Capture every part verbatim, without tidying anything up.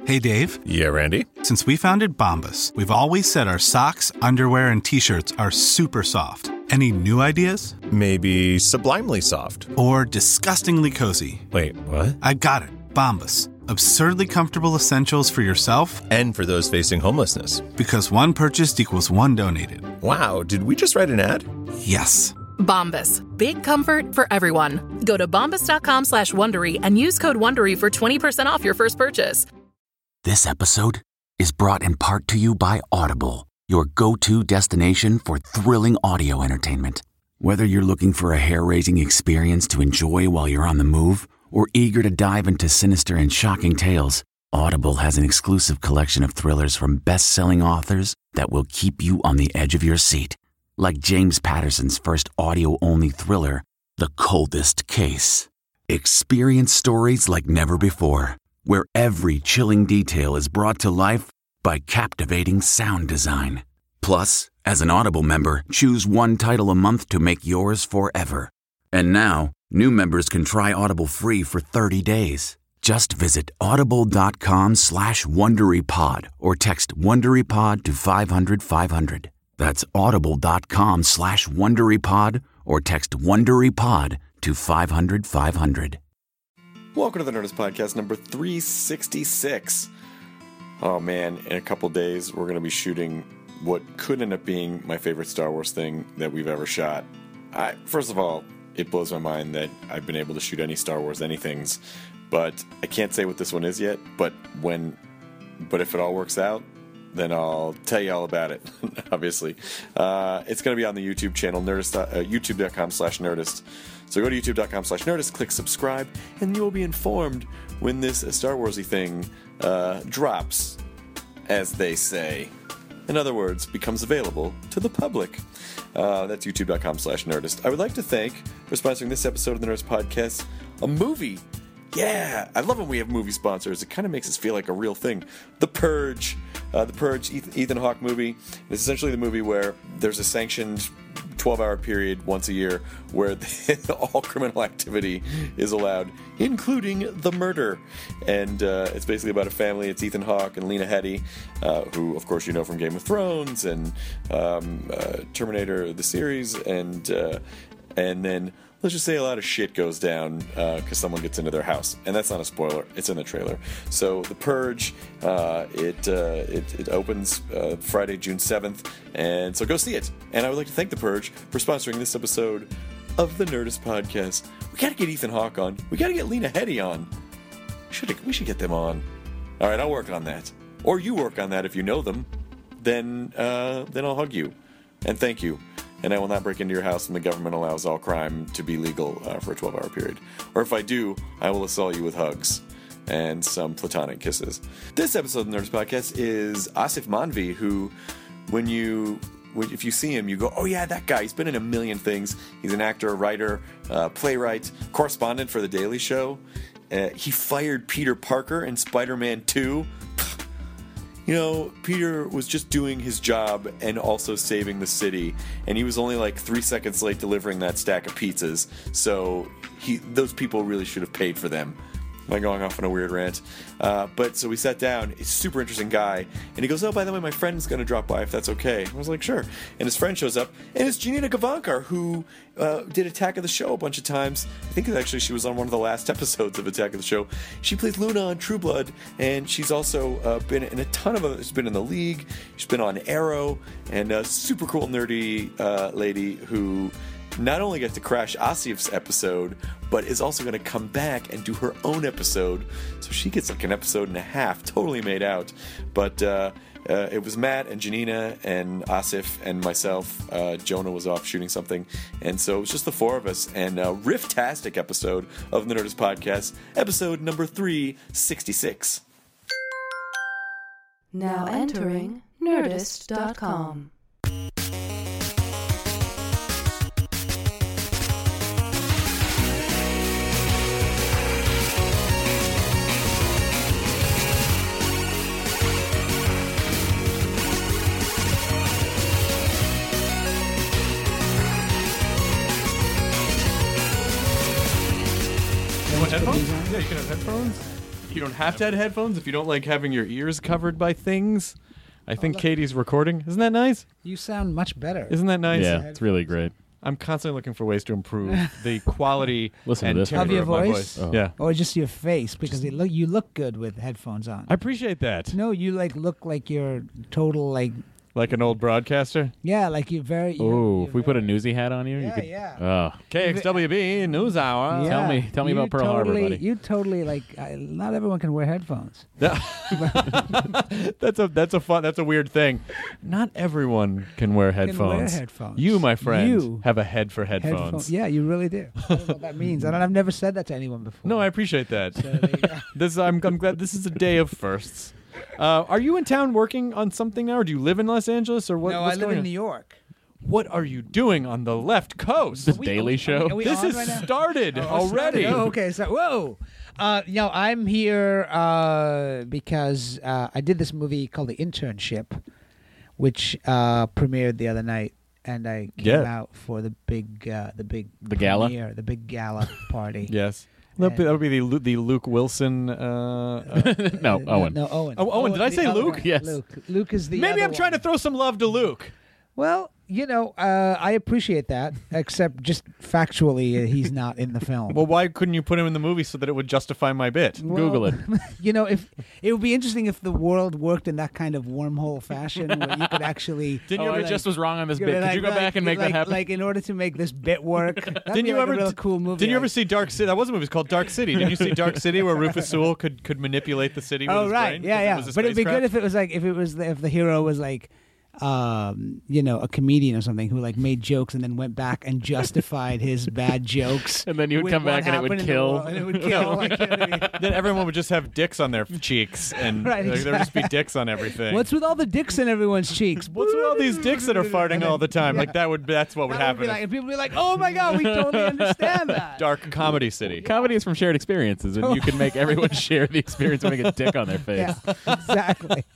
Hey, Dave. Yeah, Randy? Since we founded Bombas, we've always said our socks, underwear, and T-shirts are super soft. Any new ideas? Maybe sublimely soft. Or disgustingly cozy. Wait, what? I got it. Bombas. Absurdly comfortable essentials for yourself and for those facing homelessness. Because one purchased equals one donated. Wow, did we just write an ad? Yes. Bombas. Big comfort for everyone. Go to bombas.com slash Wondery and use code Wondery for twenty percent off your first purchase. This episode is brought in part to you by Audible, your go-to destination for thrilling audio entertainment. Whether you're looking for a hair-raising experience to enjoy while you're on the move or eager to dive into sinister and shocking tales, Audible has an exclusive collection of thrillers from best-selling authors that will keep you on the edge of your seat. Like James Patterson's first audio-only thriller, The Coldest Case. Experience stories like never before, where every chilling detail is brought to life by captivating sound design. Plus, as an Audible member, choose one title a month to make yours forever. And now, new members can try Audible free for thirty days. Just visit audible.com slash WonderyPod or text WonderyPod to five hundred five hundred. That's audible.com slash WonderyPod or text WonderyPod to five hundred five hundred. Welcome to the Nerdist Podcast number three sixty-six. Oh man, in a couple days we're going to be shooting what could end up being my favorite Star Wars thing that we've ever shot. I, first of all, it blows my mind that I've been able to shoot any Star Wars anythings, but I can't say what this one is yet, but when, but if it all works out, then I'll tell you all about it, obviously. Uh, it's going to be on the YouTube channel, Nerdist, uh, youtube.com slash Nerdist. So go to youtube.com slash Nerdist, click subscribe, and you will be informed when this Star Wars-y thing uh, drops, as they say. In other words, becomes available to the public. Uh, that's youtube.com slash Nerdist. I would like to thank, for sponsoring this episode of the Nerdist Podcast, a movie. Yeah, I love when we have movie sponsors. It kind of makes us feel like a real thing. The Purge. Uh, the Purge, Ethan Hawke movie. It's essentially the movie where there's a sanctioned twelve-hour period once a year where the, all criminal activity is allowed, including the murder. And uh, it's basically about a family. It's Ethan Hawke and Lena Headey, uh, who, of course, you know from Game of Thrones and um, uh, Terminator, the series, and uh, and then let's just say a lot of shit goes down because uh, someone gets into their house. And that's not a spoiler. It's in the trailer. So The Purge, uh, it, uh, it it opens uh, Friday, June seventh. And so go see it. And I would like to thank The Purge for sponsoring this episode of the Nerdist Podcast. We got to get Ethan Hawke on. We got to get Lena Headey on. We should, we should get them on. All right, I'll work on that. Or you work on that if you know them. Then, uh, then I'll hug you. And thank you. And I will not break into your house when the government allows all crime to be legal uh, for a twelve-hour period. Or if I do, I will assault you with hugs and some platonic kisses. This episode of the Nerdist Podcast is Asif Manvi, who, when you, if you see him, you go, oh yeah, that guy. He's been in a million things. He's an actor, writer, uh, playwright, correspondent for The Daily Show. Uh, he fired Peter Parker in Spider-Man two. You know, Peter was just doing his job and also saving the city, and he was only like three seconds late delivering that stack of pizzas, so he, those people really should have paid for them. Am I going off on a weird rant? Uh, but so we sat down. He's a super interesting guy. And he goes, oh, by the way, my friend's going to drop by if that's okay. I was like, sure. And his friend shows up. And it's Janina Gavankar, who uh, did Attack of the Show a bunch of times. I think actually she was on one of the last episodes of Attack of the Show. She plays Luna on True Blood. And she's also uh, been in a ton of other... She's been in The League. She's been on Arrow. And a super cool, nerdy uh, lady who... not only get to crash Asif's episode, but is also going to come back and do her own episode. So she gets like an episode and a half, totally made out. But uh, uh, it was Matt and Janina and Asif and myself. Uh, Jonah was off shooting something. And so it was just the four of us. And a riff-tastic episode of the Nerdist Podcast, episode number three sixty-six. Now entering Nerdist dot com. Headphones? Yeah, you can have headphones. you don't have to have headphones, if you don't like having your ears covered by things, I think Katie's recording. Isn't that nice? You sound much better. Isn't that nice? Yeah, it's really great. I'm constantly looking for ways to improve the quality Listen to and this. timbre Of your of my voice? voice. Oh. Yeah. Or just your face, because it look you look good with headphones on. I appreciate that. No, you like look like you're total like Like an old broadcaster. yeah, like you're very. You're, Oh, you're if we put a very- newsy hat on you, you Yeah, could. yeah. Oh, K X W B News Hour. Yeah, Tell me- tell me you about Pearl Harbor, totally, buddy. You totally like. Uh, not everyone can wear headphones. That's a that's a fun that's a weird thing. Not everyone can wear headphones. wear headphones. You, my friend, You. have a head for headphones. Headphones. Yeah, you really do. I don't know what that means. And I've never said that to anyone before. No, I appreciate that. So there you go. This I'm, I'm glad this is a day of firsts. Uh, are you in town working on something now, or do you live in Los Angeles, or what? no, what's I live going in on? New York. What are you doing on the left coast? The Daily Show. Are we This on has right now? started Oh, already. started. Oh, okay. So, whoa. Uh, you know, I'm here uh, because uh, I did this movie called The Internship, which uh, premiered the other night, and I came Yeah. out for the big, uh, the big The gala? premiere, the big gala party. Yes. That would be the Lu- the Luke Wilson. Uh, uh, no, Uh, Owen. No, Owen. Oh, Owen, did I the say other Luke? one. Yes. Luke. Luke is the. maybe other I'm trying to one. throw some love to Luke. Well, you know, uh, I appreciate that, except just factually, uh, he's not in the film. Well, why couldn't you put him in the movie so that it would justify my bit? Google it. You know, if it would be interesting if the world worked in that kind of wormhole fashion where you could actually. Didn't oh, you ever like, just was wrong on this you bit? know, Could like- you go like- back and make like, that happen? Like, in order to make this bit work, that'd Didn't be you like ever? a real cool movie. Didn't you ever like- see Dark City? That was a movie. It was called Dark City. Didn't you see Dark City, where Rufus Sewell could could manipulate the city with Oh his right, brain? yeah, 'cause it yeah. was a But it'd be good spacecraft? if it was like if it was the, if the hero was like. Um, you know, a comedian or something who like made jokes and then went back and justified his bad jokes, And then you would with come what back and it would happened in the kill. world, and it would kill. Like, you know what I mean? Then everyone would just have dicks on their cheeks, and Right, like, there would just be exactly. dicks on everything. What's with all the dicks in everyone's cheeks? What's with all these dicks that are farting all the time? Yeah. Like that would that's what would That would be happen. like, and people would be like, "Oh my god, we totally understand that." Dark Comedy City. Comedy is from shared experiences, and you can make everyone share the experience of having a dick on their face. Yeah, exactly.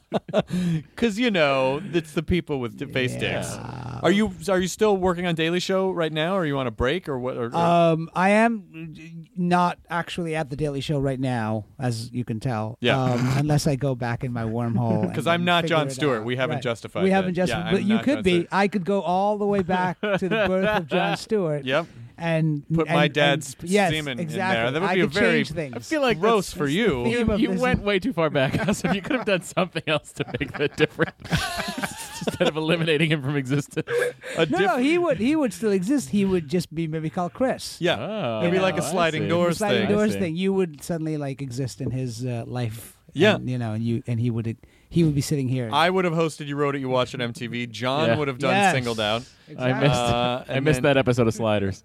Because you know it's the people with di- face dicks. Are you are you still working on Daily Show right now? Or are you on a break or what? Or, or- Um, I am not actually at the Daily Show right now, as you can tell. Yeah. Um, unless I go back in my wormhole. 'Cause and I'm not figure Jon it Stewart. out. We haven't Right. justified We that. haven't justified. Yeah, but I'm you not could Jon be. Stewart. I could go all the way back to the birth of Jon Stewart. Yep. And Put and- my and- dad's yes, semen in exactly. there. That would I be a could very- change things. I feel like gross that's- for you. theme You, of you this- went way too far back, so you could have done something else to make that different instead of eliminating him from existence. A No, diff- no, he would. He would still exist. He would just be maybe called Chris. Yeah. Oh, It'd be like a I sliding see. doors sliding thing. doors see. thing. You would suddenly like exist in his uh, life. Yeah. and, you know, and you and he would he would be sitting here. I would have hosted You Wrote It, You Watched It M T V. John Yeah. would have done Yes. Singled Out. I missed. Uh, I and missed then- that episode of Sliders.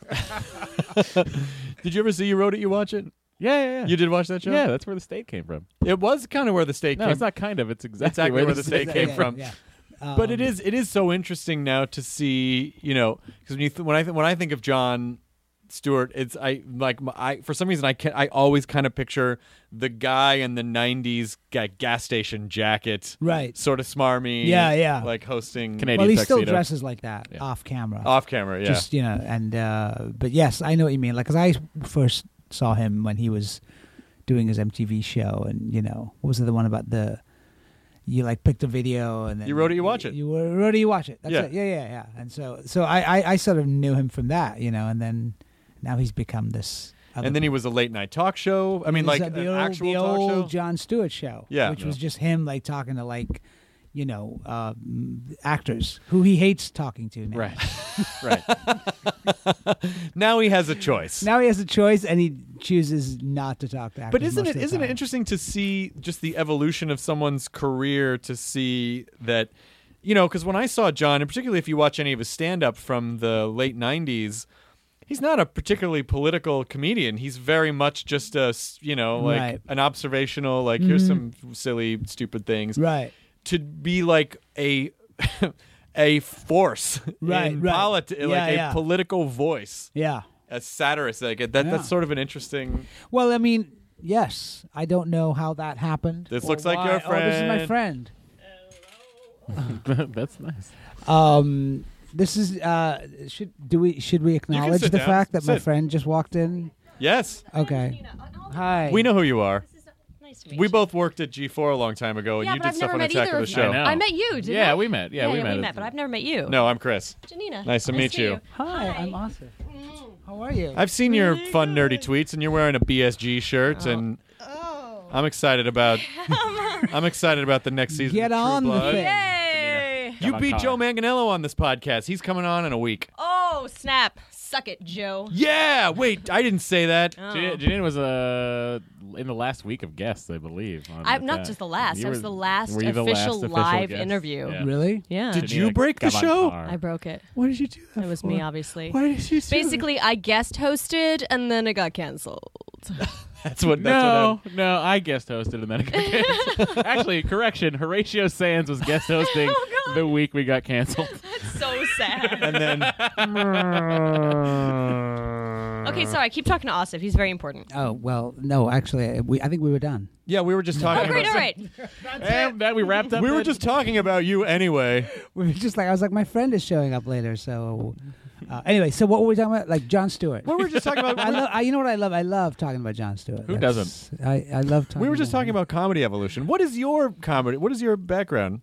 Did you ever see You Wrote It, You Watch It? Yeah, yeah, yeah. You did watch that show? Yeah, that's where the state came from. It was kind of where the state No, came it's not kind of. It's exactly, exactly where the state Yeah, came yeah, from. yeah. But it Um, is it is so interesting now to see, you know, because when you th- when I th- when I think of Jon Stewart, it's I like m- I for some reason I can I always kind of picture the guy in the nineties ga- gas station jacket, Right. Sort of smarmy, Yeah, yeah. like hosting Canadian Well, he still tuxedo. dresses like that Yeah. off camera. off camera, yeah. Just you know, and uh, but yes, I know what you mean. Like, cause I first saw him when he was doing his M T V show, and you know, what was the one about the you like picked a video and then You Wrote It, You Watch It. You were- wrote it, you watch it. That's Yeah. it. Yeah, yeah, yeah. And so, so I, I, I sort of knew him from that, you know, and then now he's become this. Other And then he was a late night talk show. I mean, It was, like uh, the an old, actual the talk old show. Jon Stewart show, Yeah. which Yeah. was just him like talking to like, you know, uh, actors who he hates talking to now. Right. Right. Now he has a choice. Now he has a choice, and he chooses not to talk to actors. But isn't most it of the isn't it time. interesting to see just the evolution of someone's career to see that, you know, because when I saw John, and particularly if you watch any of his stand up from the late nineties, he's not a particularly political comedian. He's very much just a, s- you know, like Right. an observational, like here's some silly, stupid things. Right. To be like a a force Right, in right. politi- Yeah, like a yeah. political voice. Yeah. A satirist, like that. Yeah. That's sort of an interesting. Well, I mean, yes. I don't know how that happened. This or looks like why- your Oh, this is my friend. friend. That's nice. Um, this is. Uh, should do we? Should we acknowledge sit the down. fact that my Sit. friend just walked in? Yes, Okay. Hi. we know who you are. Nice to meet We you. both worked at G four a long time ago, and Yeah, you but did I've stuff never on met Attack either of the of you. Show. I know. I met you, didn't Yeah, I? we met. Yeah, we we met. met, but I've never met you. No, I'm Chris. Janina. Nice to meet you. Hi, I'm Asif. How are you? I've seen your fun, nerdy tweets, and you're wearing a B S G shirt, and I'm excited about. I'm excited about the next season. Get of True on the Blood. thing. Yay! You Come on, beat Connor. Joe Manganiello on this podcast. He's coming on in a week. Oh, snap. Suck it, Joe. Yeah. Wait, I didn't say that. Oh. Janine, Janine was uh, in the last week of guests, I believe. on I'm that. not just the last. You I was were- the last were you the official last official live guest? interview. Yeah. Really? Yeah. Did Janine you break the show? Gavantar. I broke it. Why did you do that? It was for? me, obviously. Why did you do Basically, I guest hosted and then it got canceled. That's what. That's No, what no, I guest hosted and then it got canceled. Actually, correction, Horatio Sands was guest hosting Oh, God. the week we got canceled. That's so sad. And then. Okay, sorry. I keep talking to Asif. He's very important. Oh well, no. Actually, we I think we were done. Yeah, we were just Oh, talking. great. about, All right. And that we wrapped up. We were then? just talking about you anyway. We were just like I was like my friend is showing up later. So uh, anyway, so what were we talking about? Like Jon Stewart. We were just talking about. I love. I, you know what I love? I love talking about Jon Stewart. Who That's- I I love talking. We were just about talking about comedy evolution. What is your comedy? What is your background?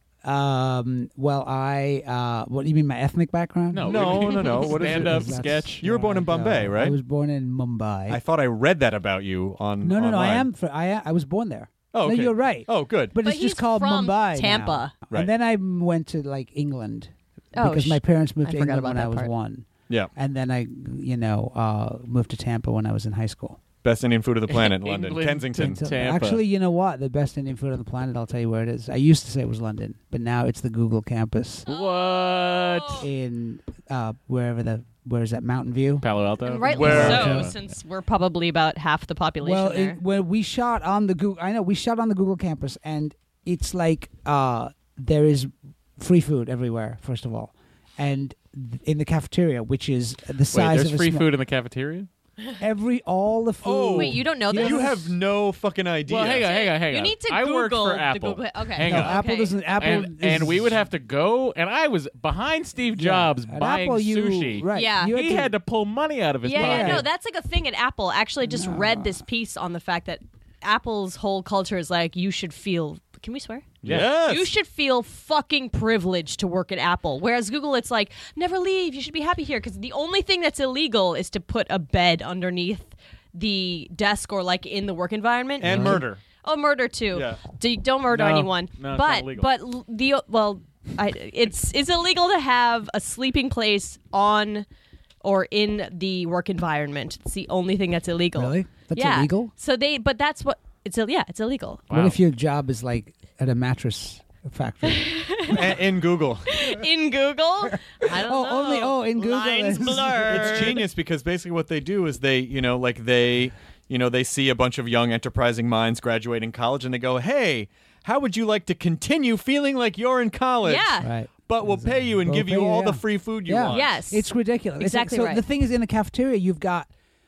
Um. Well, I. Uh. What do you mean? My ethnic background? No, No, no, no. What is stand it? up That's sketch. You were born in where I Bombay, go. right? I was born in Mumbai. I thought I read that about you on. no, no, no. I online. am. For, I. I was born there. Oh, okay. No, you're right. Oh, good. But, But it's just he's called from Mumbai. now. Tampa. Right. And then I m- went to like England Oh, because sh- my parents moved I to forgot England about when I that was part. one, Yeah. and then I, you know, uh, moved to Tampa when I was in high school. Best Indian food of the planet in London. England Kensington. to- So Tampa. actually, you know what? The best Indian food on the planet. I'll tell you where it is. I used to say it was London, but now it's the Google campus What? in uh, wherever the where is that Mountain View? Palo Alto? And rightly Where- so, Uh, since we're probably about half the population Well, there. it, when we shot on the Google, I know we shot on the Google campus, and it's like uh, there is free food everywhere. First of all, and th- in the cafeteria, which is the Wait, size there's of a free small- food in the cafeteria? Every all the food. Oh. Wait, you don't know You this? You have no fucking idea. Well, hang on, hang on, hang You on. need to I work Google for the Apple. Google- okay. Hang No, on. Apple Okay. doesn't. Apple and, is, and we would have to go, and I was behind Steve Jobs At buying Apple, you, sushi. Right. Yeah. You He had to pull money out of his Yeah, pocket. yeah, no, that's like a thing at Apple. Actually, I just read this piece on the fact that Apple's whole culture is like you should feel. Can we swear? Yes. You should feel fucking privileged to work at Apple. Whereas Google, it's like never leave. You should be happy here because the only thing that's illegal is to put a bed underneath the desk or like in the work environment. And You can- murder. Oh, murder too. Yeah. Do, don't murder No, anyone. no, it's but not illegal. but l- the well, I, it's it's illegal to have a sleeping place on or in the work environment. It's the only thing that's illegal. Really? That's yeah. illegal? So they, but that's what it's ill- yeah, it's illegal. What Wow. if your job is like at a mattress factory? A- in Google. In Google, I don't Oh, know. only- oh, in Google Lines it's- blurred. It's genius because basically what they do is they, you know, like they, you know, they see a bunch of young enterprising minds graduating college and they go, "Hey, how would you like to continue feeling like you're in college? Yeah. Right. But we'll pay you and We'll give pay you you, all the yeah. free food you Yeah. want." Yes. It's ridiculous. It's- Exactly so right. the thing is, in the cafeteria, you've got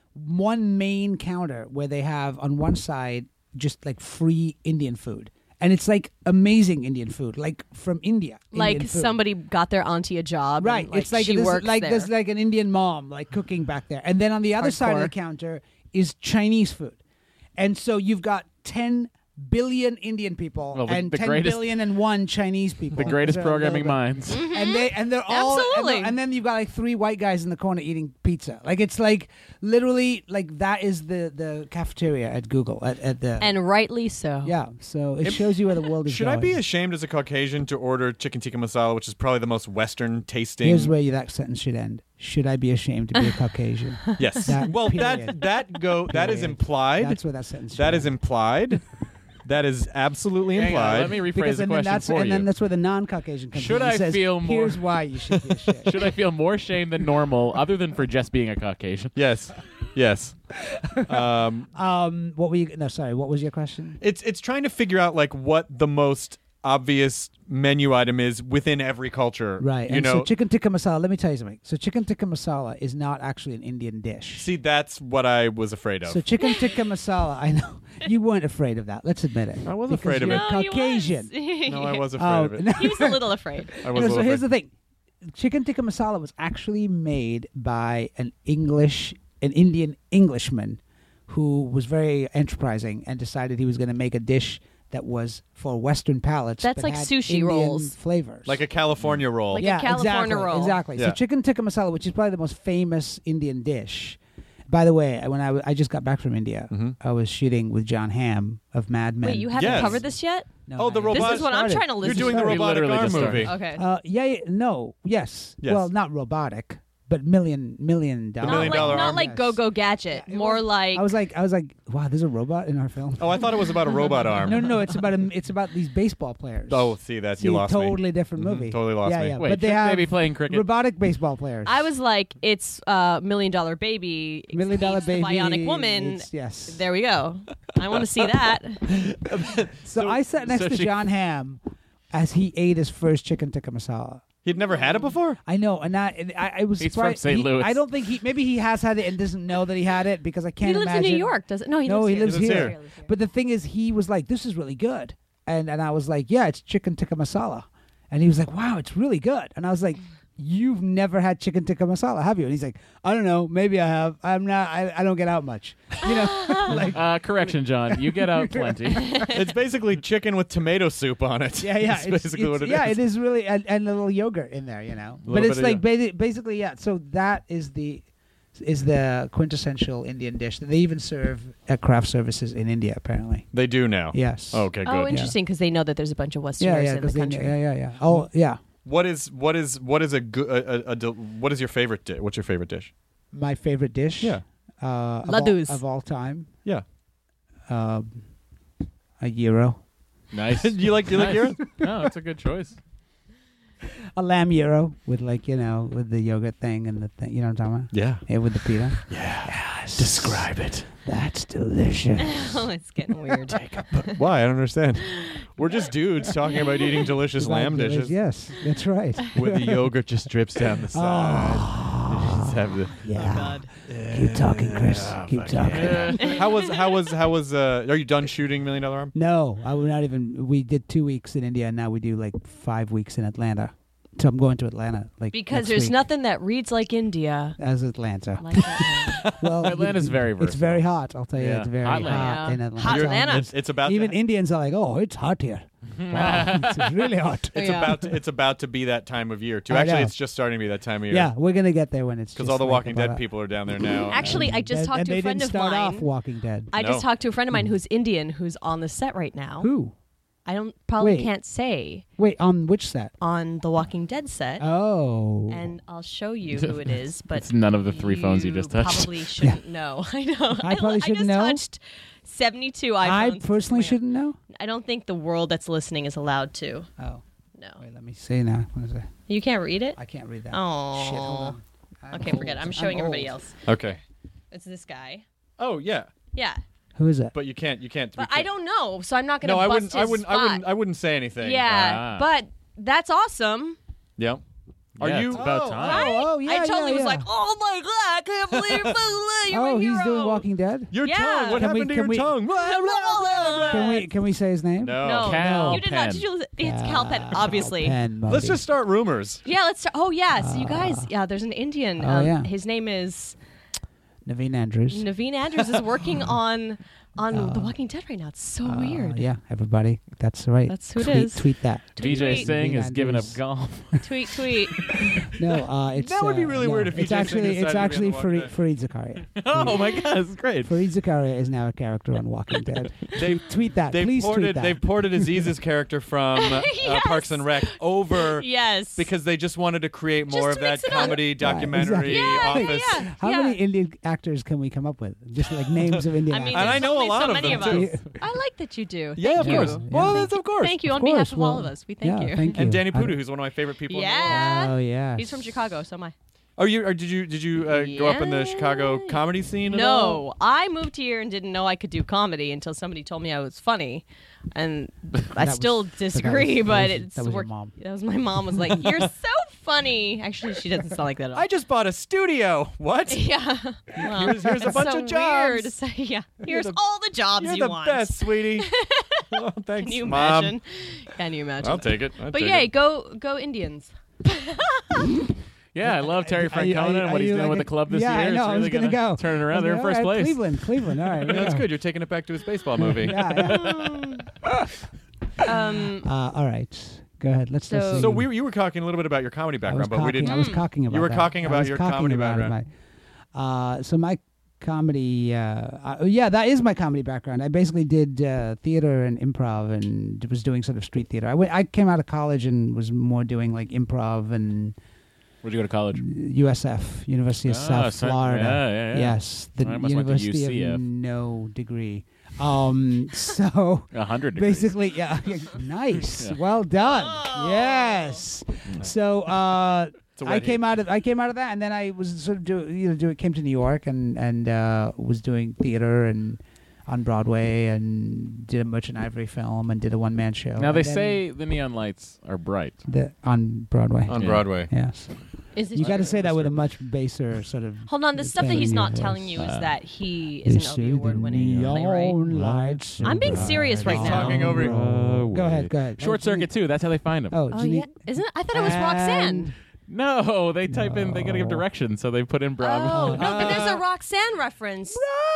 one main counter where they have on one side just like free Indian food. And it's like amazing Indian food, like from India. like Indian food. somebody got their auntie a job. Right. And, like, it's like she this, works like there. there's like an Indian mom like cooking back there. And then on the other side of the Hardcore. counter is Chinese food. And so you've got ten billion Indian people Well, the- and the ten greatest- billion and one Chinese people. The greatest So programming they're- minds. and they and they're all and, Absolutely. they're- and then you've got like three white guys in the corner eating pizza. Like it's like literally like that is the the cafeteria at Google at, at the and rightly so. yeah. So it If- shows you where the world is Should going. I be ashamed as a Caucasian to order chicken tikka masala, which is probably the most Western tasting? Here's where you, that sentence should end. Should I be ashamed to be a Caucasian? Yes. That well, that period. that go that is Period. implied. That's where that sentence. That should is end. implied. That is absolutely Hang on, implied. let me rephrase Because the and then question that's for and you. then that's where the non-Caucasian comes Should in. He I says, feel more- Here's why you should be ashamed. Should I feel more shame than normal, other than for just being a Caucasian? Yes. Yes. um, um, what were you? No, sorry. What was your question? it's it's trying to figure out like what the most obvious menu item is within every culture. Right. You and know. so chicken tikka masala. Let me tell you something. So chicken tikka masala is not actually an Indian dish. See, that's what I was afraid of. So chicken tikka masala. I know you weren't afraid of that. Let's admit it. I was Because afraid of you're it. No, he Caucasian. was. no, I was afraid Oh, of it. no. He was a little afraid. I was No, a so little here's afraid. the thing. Chicken tikka masala was actually made by an English, an Indian Englishman, who was very enterprising and decided he was going to make a dish that was for Western palates. That's but like had sushi Indian rolls. flavors. Like a California roll. Like a yeah, California exactly, roll. Exactly. Yeah. So chicken tikka masala, which is probably the most famous Indian dish. By the way, when I, w- I just got back from India, Mhm. I was shooting with John Hamm of Mad Men. Wait, you haven't Yes. covered this yet? No, Oh, not the yet. robot- This is what I'm Started. trying to You're listen doing the to. We robotic literally arm just started. movie. Okay. Uh, yeah, yeah, no, yes. Yes. Well, not robotic, but million million dollar. Not million like, dollar not arm. like Yes. Go Go Gadget. Yeah, it More was- like I was like, I was like, wow, there's a robot in our film. Oh, I thought it was about a robot arm. No, no, no. It's about a, it's about these baseball players. Oh, see, that See, you lost me. totally different Mhm, movie. totally lost yeah, me. Yeah, Wait, but they shouldn't have they be playing cricket? robotic baseball players. I was like, it's uh, Million Dollar Baby. Million Dollar meets the Baby. Bionic Woman. it's- yes. There we go. I want to see that. So, I sat next so to she- John Hamm as he ate his first chicken tikka masala. He'd never had it before? I know, and I, and I, I was He's from surprised. Saint he- Louis. I don't think he. Maybe he has had it and doesn't know that he had it because I can't He lives imagine. in New York, does it? No, he no, lives he here. lives He lives here. here. But the thing is, he was like, "This is really good," and and I was like, "Yeah, it's chicken tikka masala," and he was like, "Wow, it's really good," and I was like, "You've never had chicken tikka masala, have you?" And he's like, "I don't know, maybe I have. I'm not. I, I don't get out much, you know." like, Uh, correction, John. You get out plenty. It's basically chicken with tomato soup on it. yeah, yeah, That's it's- basically it's- what it is. yeah, it is really, and, and a little yogurt in there, you know. A But little it's bit of like basi- basically, yeah. So that is the is the quintessential Indian dish that they even serve at craft services in India, apparently. They do now. Yes. Okay, good. Oh, interesting, because they know that there's a bunch of Yeah, Westerners yeah, in the 'cause they- country. yeah, yeah, yeah. Oh, yeah. What is what is what is a good a, a, a, del- what is your favorite dish? What's your favorite dish? My favorite dish. Yeah. Uh, of, Ladoos. all, of all time. Yeah. Um, a gyro. Nice. you like you like Nice. yours? No, it's a good choice. A lamb gyro with like you know with the yogurt thing and the thing. You know what I'm talking about? Yeah. Yeah, with the pita. Yes. Describe it. That's delicious. Oh, it's getting weird. Why? I don't understand. We're just dudes talking about eating delicious lamb Delicious. dishes. Yes, that's right. With the yogurt just drips down the side. Oh. Just have the- Yeah. Keep talking, Chris. Keep talking. how was how was how was uh are you done shooting Million Dollar Arm? No, I would not even. We did two weeks in India, and now we do like five weeks in Atlanta. So I'm going to Atlanta, like Because next there's week, nothing that reads like India. as Atlanta. Like that. Well, Atlanta's you- very It's very versatile. hot. I'll tell you, Yeah. it's very Hot hot, Atlanta. in Yeah. Atlanta. Hot Atlanta. It's, it's about Even to, Indians are like, "Oh, it's hot here. Wow, it's really hot." it's Yeah. about to, it's about to be that time of year too. I Actually, know. it's just starting to be that time of year. Yeah, we're gonna get there when it's Because just all the like Walking about Dead a- people are down there now. Actually, I just and, talked and to a they friend didn't of start mine. off Walking Dead. I just No. talked to a friend of mine who's Indian who's on the set right now. Who? I don't probably Wait. can't say Wait, on which set? on the Walking Dead set. Oh, And I'll show you who it is, but It's none of the three phones you just touched. Probably shouldn't know. I know. I probably I shouldn't just know. touched seventy-two iPhones. I this personally morning. shouldn't know. I don't think the world that's listening is allowed to. Oh, No, wait, let me see now. What is it? you can't read it. I can't read that. Oh, Shit, hold on. I'm okay, old. forget it. I'm showing I'm everybody old. else. Okay. It's this guy. Oh yeah, Yeah, Who is it? but you can't you can't. but we I can't- don't know, so I'm not gonna No, I bust wouldn't. I his wouldn't. I spot. wouldn't. I wouldn't say anything. Yeah, Ah. but that's awesome. Yeah. Are Yeah, you? it's about time. Oh, oh, yeah, I totally yeah, was yeah. like, oh my god, I can't believe you're Oh, a he's hero. doing Walking Dead. Your Yeah. tongue. What Can we- happened to can your we- tongue? Can we can we say his name? No. No, Cal you did not. Penn. Did you listen? It's Cal Penn, Ah, obviously. Penn, Let's Modi. just start rumors. Yeah, let's. Start. Oh yeah, so you guys, yeah, there's an Indian. Oh, um, yeah. His name is Naveen Andrews. Naveen Andrews. Is working on on The Walking Dead right now. It's so Uh, weird. Yeah, everybody. That's right. That's who it tweet, is. Tweet that. V J Tweet. Singh is Naveen giving up Andrews. golf. Tweet, tweet. No, uh, it's That would be uh, really no, weird if it's V J Singh actually decided it's to be actually on The Walking Fareed, Dead. Fareed Zakaria. Oh my God, it's great. Fareed Zakaria is now a character on Walking Dead. They've Tweet that. they've Please ported tweet that. they've ported Aziz's character from uh, Yes. Parks and Rec over Yes. because they just wanted to create Just more to of that mix it up. comedy Right, documentary exactly. Yeah, office. yeah. How yeah. many Indian actors can we come up with? Just like names of Indian I mean, And I actors. know a there's lot only of so many them, of too. us. I like that you do. Yeah, Thank of you. course. Well, that's of course. Thank you on Of course. behalf of all Well, of us. We thank yeah, you. thank And you. Danny I- Pudu, who's one of my favorite people in the world. Yeah. Oh yeah. He's from Chicago, so am I. Oh, you or did you did you uh, grow up in the Yeah. Chicago comedy scene? At all? No, I moved here and didn't know I could do comedy until somebody told me I was funny, and I That still was- disagree. that But, was- it's that was your work- mom. That was my mom. Was like, "You're so funny." Actually, she doesn't sound like that at all. I just bought a studio. What? yeah. Well, Here's- here's a it's bunch so of jobs. Weird. So, yeah. Here's the- all the jobs You're you the want. best, sweetie. oh, thanks, Can you Mom. imagine? Can you imagine? I'll take it. I'll But take yeah, it. go go Indians. Yeah, I love Terry Are you- are Francona you- and are what he's you doing like with a- the club this yeah, year. I know. It's I really was gonna gonna go. turn it around. I was They're in gonna- first all right, place. Cleveland, Cleveland. All right, That's yeah. good. You're taking it back to his baseball movie. Yeah, yeah. Um, Uh, all right, go ahead. Let's So- let's So see. we you were talking a little bit about your comedy I was background, but we cocking- didn't. I was cocking about You were that. cocking I about was your cocking comedy about it, background. my- uh, so my comedy, uh, uh, yeah, that is my comedy background. I basically did uh, theater and improv, and was doing sort of street theater. I, went, I came out of college and was more doing like improv and Where'd you go to college? U S F, University of Ah, South so- Florida. yeah, yeah, yeah. Yes, the I almost went to University U C F. of no degree. Um, so A hundred degrees. basically, yeah, yeah, nice, Yeah. well done. Yes. So uh, a I wet came out of I came out of that, and then I was sort of do you know do came to New York and and uh, was doing theater and on Broadway and did a Merchant Ivory film and did a one man show. Now they And then say the neon lights are bright. the, on Broadway. On Yeah. Broadway. Yes. is it You got to true? say that with a much baser sort of. Hold on, the stuff that thing he's in your not telling voice. you is Uh, that he They is an say Obie the Award-winning playwright. neon lights I'm being are serious right He's now. talking over you. Go ahead, go ahead. Short Oh, Circuit too. That's how they find them. Oh, Oh Janine- yeah, isn't it? I thought it was Roxanne. And- No, they type in. They gotta give No. directions, so they put in Oh Bravo. no, but there's a Roxanne reference.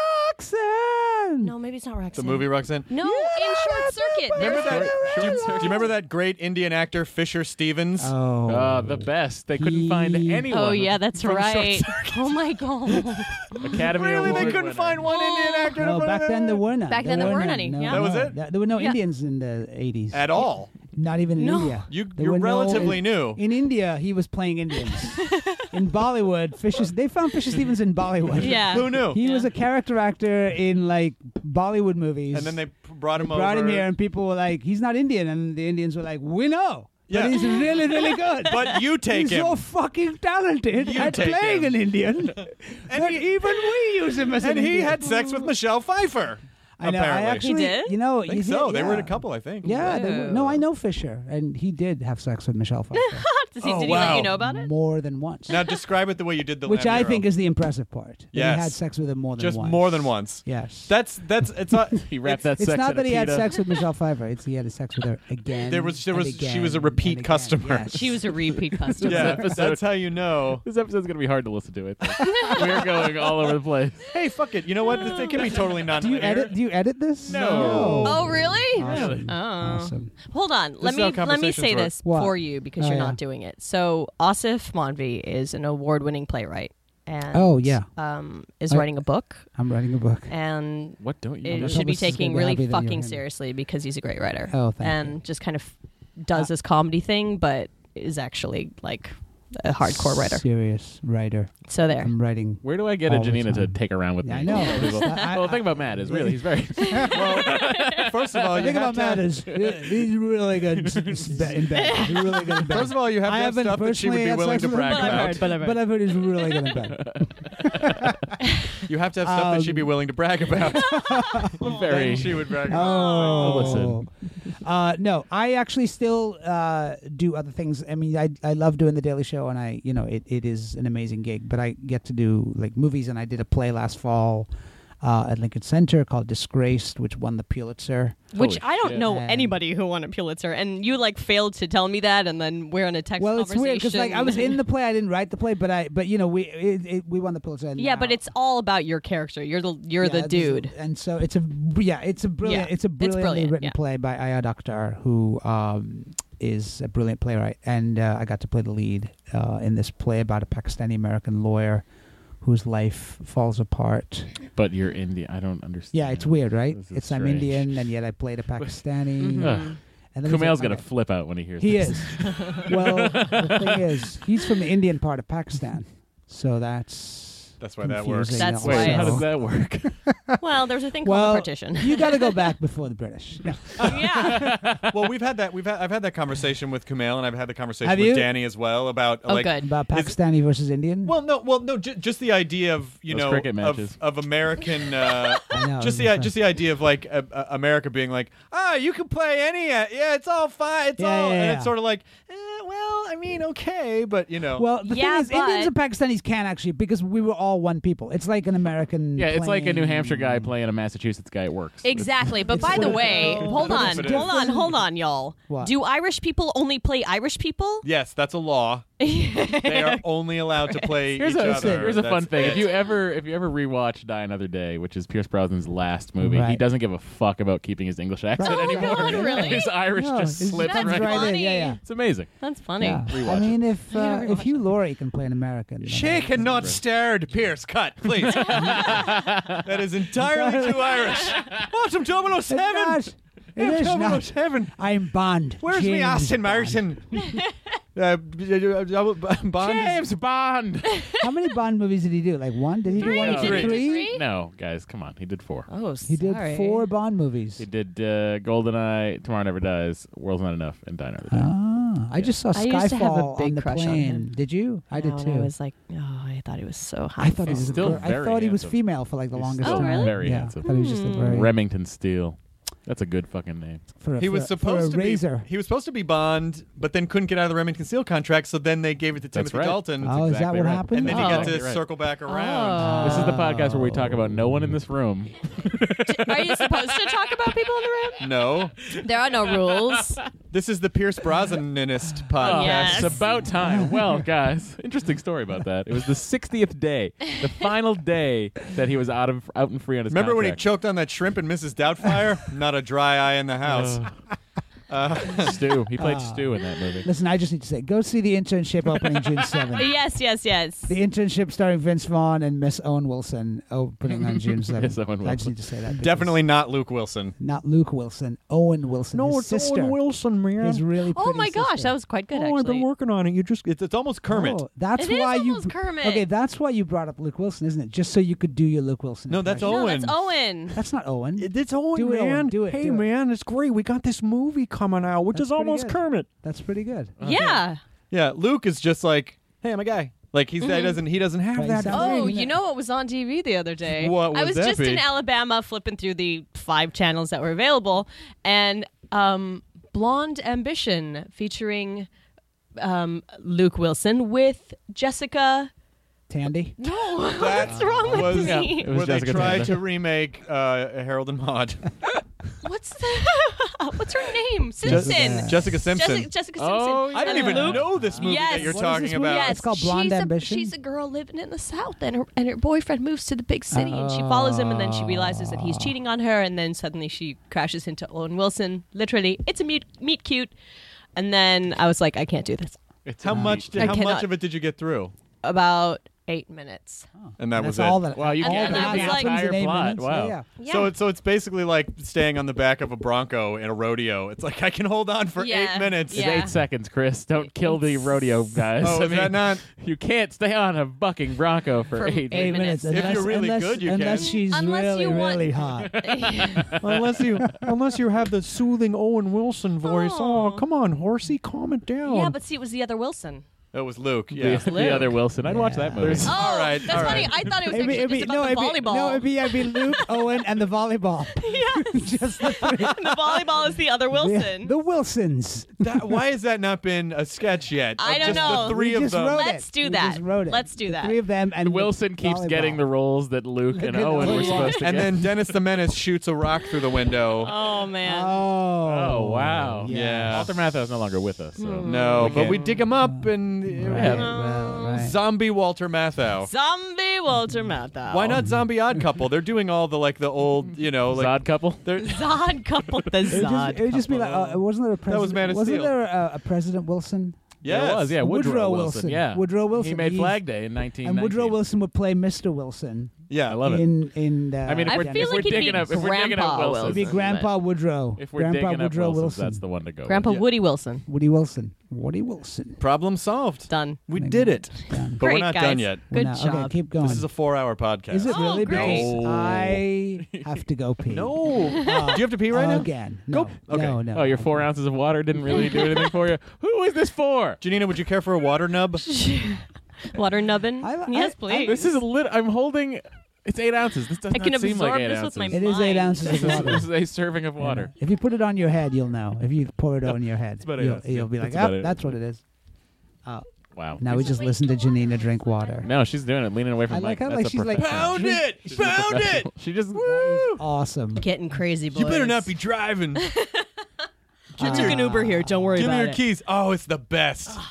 Roxanne. No, maybe it's not The Roxanne. movie Roxanne. No, in Short Circuit. Remember there's- that? Do you, do you remember that great Indian actor Fisher Stevens? Oh, Uh, the best. They couldn't find He- anyone. Oh yeah, that's from Short right. Circuit. Oh my god. Academy Really? They Award couldn't winner. find one Indian actor to no, put back in then there were none. Back then there were weren't none. any, No, yeah. That was no. it? Th- There were no Yeah. Indians in the eighties. At all. Not even in No. India. You, There you're were no- relatively new. In India, he was playing Indians. In Bollywood, Fisher, they found Fisher Stevens in Bollywood. Yeah. Who knew? He Yeah. was a character actor in like Bollywood movies. And then they p- brought him brought over. him here, and people were like, "He's not Indian," and the Indians were like, "We know, Yeah. but he's really, really good." But you take he's him. so fucking talented You at take playing him. an Indian that even we use him as and an he Indian. had sex with Michelle Pfeiffer. I know. I apparently. actually, He did? You know, I think he so. did, They were in a yeah. couple, I think. Yeah, they were, no, I know Fisher, and he did have sex with Michelle Pfeiffer Does he, Oh, did he let wow. you know about it? more than once, Now describe it the way you did the which I Lamb think Hero. is the impressive part. that Yes. he had sex with him more than just once. more than once. Yes, That's that's it's not. He wrapped it's- that it's sex not at that a he had pita. sex with Michelle Pfeiffer. It's he had sex with her again. There was- there and was- she again was a and repeat again. customer. Yes. She was a repeat customer. Yeah, episode- that's how you know. This episode's gonna be hard to listen to. I think we're going all over the place. Hey, fuck it. You know what? It can be totally non. Do you edit? Do you edit this? No. Oh really? Awesome. Oh. Awesome. Hold on. This let is me how let me conversations say work. this What? for you because Oh, you're yeah. not doing it. So Asif Manvi is an award-winning playwright and Oh, yeah. um, is I- writing a book I'm writing a book. and What don't you? it know? should be publicist is taken gonna be really happy that you're fucking him. seriously because he's a great writer. Oh, thank and you. just kind of does this comedy thing, but is actually like a hardcore writer. Serious writer. So there. I'm writing. Where do I get a all the Janina to time. take around with Yeah, me? I know. Tell people- I- well, the thing about Matt is really he's very. Well, first of all, The you thing have about to Matt is he's really good s- s- in bed. He's really good in bed. First of all, you have to I have haven't stuff that she would personally be had willing sex to with him, brag but I've about. heard- but I've heard. But I've heard he's really good in bed. You have to have stuff that she'd be Um, willing to brag about. very. Then she would brag about. Oh, listen. Uh, no, I actually still uh, do other things. I mean, I I love doing the Daily Show, and I, you know, it, it is an amazing gig. But I get to do like movies, and I did a play last fall uh, at Lincoln Center called Disgraced, which won the Pulitzer. Which Holy I don't shit. know And- anybody who won a Pulitzer, and you like failed to tell me that, and then we're in a text Well, it's conversation. weird because like I was in the play, I didn't write the play, but I, but you know, we it, it, we won the Pulitzer. And yeah, but now- it's all about your character. You're the you're Yeah, the this is- dude. and so it's a yeah, it's a brilliant, Yeah, it's a it's brilliantly brilliant, written yeah. play by Ayad Akhtar, who um, is a brilliant playwright, and uh, I got to play the lead uh, in this play about a Pakistani American lawyer whose life falls apart. But you're Indian. I don't understand. Yeah, it's weird, right? This is It's I'm strange. Indian, and yet I played a Pakistani. Ugh. And then he's Kumail's like, gonna okay. flip out when he hears He this. is. Well, the thing is, he's from the Indian part of Pakistan, so that's That's why that works. confusing That's also. Wait, why how it's- does that work? Well, there's a thing called Well, a partition. you got to go back before the British. No. yeah. Well, we've had that. We've had. I've had that conversation with Kumail, and I've had the conversation Have with you? Danny as well about Oh, like. good. About Is- Pakistani versus Indian. Well, no, well, no, j- just the idea of you Those know cricket matches. of, of American, uh, I know, just the that's just the idea of like uh, uh, America being like, ah, you can play any, uh, yeah, it's all fine, it's Yeah, all, yeah, and yeah. it's sort of like, eh, well, I mean, okay, but you know, Well, the Yeah, thing is, Indians but- and Pakistanis can actually because we were all one people. It's like an American. Yeah, it's like a New playing- Hampshire guy playing a Massachusetts guy. It works. Exactly. But It's by the sort of- way, hold But on, it's hold on, hold on, y'all. What? Do Irish people only play Irish people? yes, that's a law. They are only allowed to play Here's each a, other. here's a fun That's thing. it. If you ever if you ever rewatch Die Another Day, which is Pierce Brosnan's last movie, he Right. doesn't give a fuck about keeping his English accent Oh, anymore. God, really? His Irish No, just it's slips comes right, right in. in. Yeah, yeah. It's amazing. That's funny. Yeah. Rewatch I mean, it. if I uh, gotta if rewatch Hugh it. Laurie can play an American, then- Shaken, not stirred. Pierce, cut, please. That is entirely too Irish. What's double oh It's seven? not. It is double oh not. seven. I'm Bond. Where's me James Aston Bond. Martin? uh, Bond. James Bond. How many Bond movies did he do? Like one? Did he Three. do one? No. Two, Three. three? No, guys, come on. He did four. Oh, He did sorry. four Bond movies. He did uh, GoldenEye, Tomorrow Never Dies, World's Not Enough, and Die Another Day. Ah, I just saw I used to have a Skyfall big on the crush on plane. him. Did you? I did No, too. and I was like, oh, I thought he was so hot. I thought he He's was a still girl. I very thought he was handsome. female for like the He's longest still Oh, time. really? very yeah, handsome. I thought he was just a Hmm. very Remington Steele. That's a good fucking name. for a, He was for, supposed for to a razor. be. He was supposed to be Bond, but then couldn't get out of the Remington Steele contract, so then they gave it to That's Timothy right. Dalton. Oh, is that exactly what right. happened? And then he Oh. got to Exactly right. circle back around. This is the podcast where we talk about no one in this room. Are you supposed to talk about people in the room? No, There are no rules. this is the Pierce Brosnanist Oh, podcast. Yes. It's about time. Well, guys, interesting story about that. It was the sixtieth day, the final day that he was out of out and free on his Remember when he contract. choked on that shrimp in Missus Doubtfire? Not a dry eye in the house. Stu. He played Ah. Stu in that movie. Listen, I just need to say, go see the internship opening June seventh. Yes, yes, yes. The internship starring Vince Vaughn and Miss Owen Wilson opening on June seventh. Miss Owen I just Wilson. need to say that. because- Definitely not Luke Wilson. not Luke Wilson. Owen Wilson. his sister. Wilson, man. His really Oh pretty my gosh, sister. that was quite good, actually. working on it. You just it's, it's almost Kermit. Oh, that's It is why you. almost Kermit. Okay, that's why you brought up Luke Wilson, isn't it? Just so you could do your Luke Wilson. No, that's impression. No, Owen. that's Owen. That's not Owen. It's Owen, Do it, Owen. man. Do it, Hey, do it. man, it's great. We got this movie coming out, which That's is almost pretty good. Kermit. That's pretty good. Yeah. Yeah, Luke is just like, hey, I'm a guy. Like he's he doesn't he doesn't have Right, that. exactly. Oh, Right. you know what was on T V the other day? What I was was that just be? in Alabama flipping through the five channels that were available, and um, Blonde Ambition featuring um, Luke Wilson with Jessica. Tandy. No, That what's wrong with was- Yeah, me? it was Where they Jessica tried Tandy. to remake uh, Harold and Maude. What's the? What's her name? Simpson. Jessica Simpson. Jessica, Jessica Simpson. Oh, yeah. I didn't And even Luke- know this movie Yes. that you're What is talking this movie? about. Yes, It's called Blonde she's a, Ambition? She's a girl living in the South, and her and her boyfriend moves to the big city, and she follows him, and then she realizes that he's cheating on her, and then suddenly she crashes into Owen Wilson. Literally, it's a meet meet cute, and then I was like, I can't do this. It's How a much? Did, I how much cannot- of it did you get through? About eight minutes. And that That's was it. all that. Wow, you all can't that have the happens entire in eight plot. minutes. Wow. Yeah, Yeah. So it's so it's basically like staying on the back of a Bronco in a rodeo. It's like I can hold on for Yeah. eight minutes. It's Yeah. eight seconds, Chris. Don't kill the rodeo guys. Oh, I is that mean, not? You can't stay on a bucking bronco for, For eight, Eight minutes. minutes. If Unless, you're really unless, good, you unless can. she's Unless really, you want- really hot. unless you unless you have the soothing Owen Wilson voice. Oh, come on, horsey, calm it down. Yeah, but see, it was the other Wilson. It was Luke. Yeah. The, the other Wilson. I'd watch that movie. There's- Oh, All right, that's all funny. right. I thought it was It'd be, actually it'd be, just no, about it'd the be, volleyball. no, it'd be, it'd be Luke, Owen, and the volleyball. Just the three. the volleyball is the other Wilson. The, the Wilsons. That, why has that not been a sketch yet? I Of don't just know. The three we of just them. wrote Let's it. do We that. just wrote it. Let's do The that. Three of them and Wilson keeps volleyball. getting the roles that Luke and Get the Owen were volleyball. supposed to And get. then Dennis the Menace shoots a rock through the window. Oh man. Oh. Oh, wow. Yeah. Walter Matthau is no longer with us. So. No, we but can't- we dig him up and Right. Well, right. zombie Walter Matthau. Zombie Walter Matthau. Why not Zombie Odd Couple? They're doing all the like the old, you know, like Zod couple? they're Zod couple? The It would, just, Zod it would just be like, couple. uh, wasn't there a president? was Man of wasn't Steel. there a, a President Wilson? yes. It was, yeah. Woodrow, Woodrow Wilson. Wilson. Yeah. Woodrow Wilson. He made He's- Flag Day in nineteen And nineteen. Woodrow Wilson would play Mister Wilson Yeah, I love it. in in. Uh, I mean, if I we're, feel if we're like he'd digging be up, if we're digging up Grandpa Wilson, It'd be Wilson. Grandpa Woodrow. if we're Grandpa digging up Woodrow Wilsons, Wilson. that's the one to go. Grandpa with. Woody Wilson. Woody Wilson. Woody Wilson. Problem solved. Done. We did it. Done. But Great, we're not guys. done yet. Good Well, now- job. Okay, keep going. This is a four-hour podcast. Is it Oh, really? great. Because No. I have to go pee. No. Uh, Do you have to pee right now? Again. Go- No. okay. No, no. Oh, your four ounces of water didn't really do anything for you? Who is this for? Janina, would you care for a water nub? Water nubbin? I- I- yes, I- please. This is a lit. I'm holding. It's eight ounces. This does I not can seem like absorb eight this ounces. with my It is eight mind. ounces This of is, water. this is a serving of water. If you put it on your head, you'll know. If you pour it on your head, about eight you'll, ounces, you'll yeah. be like, That's about oh, it. that's what it is. Wow. Now we just listen to Janina drink water. No, she's doing it, leaning away from I like Mike. how, That's like, a she's like, professional. Pound it! She's a Pound it! professional. She just. Awesome. Getting crazy, boys. You better not be driving. I took an Uber here. Don't worry Give me about your it. keys. Oh, it's the best.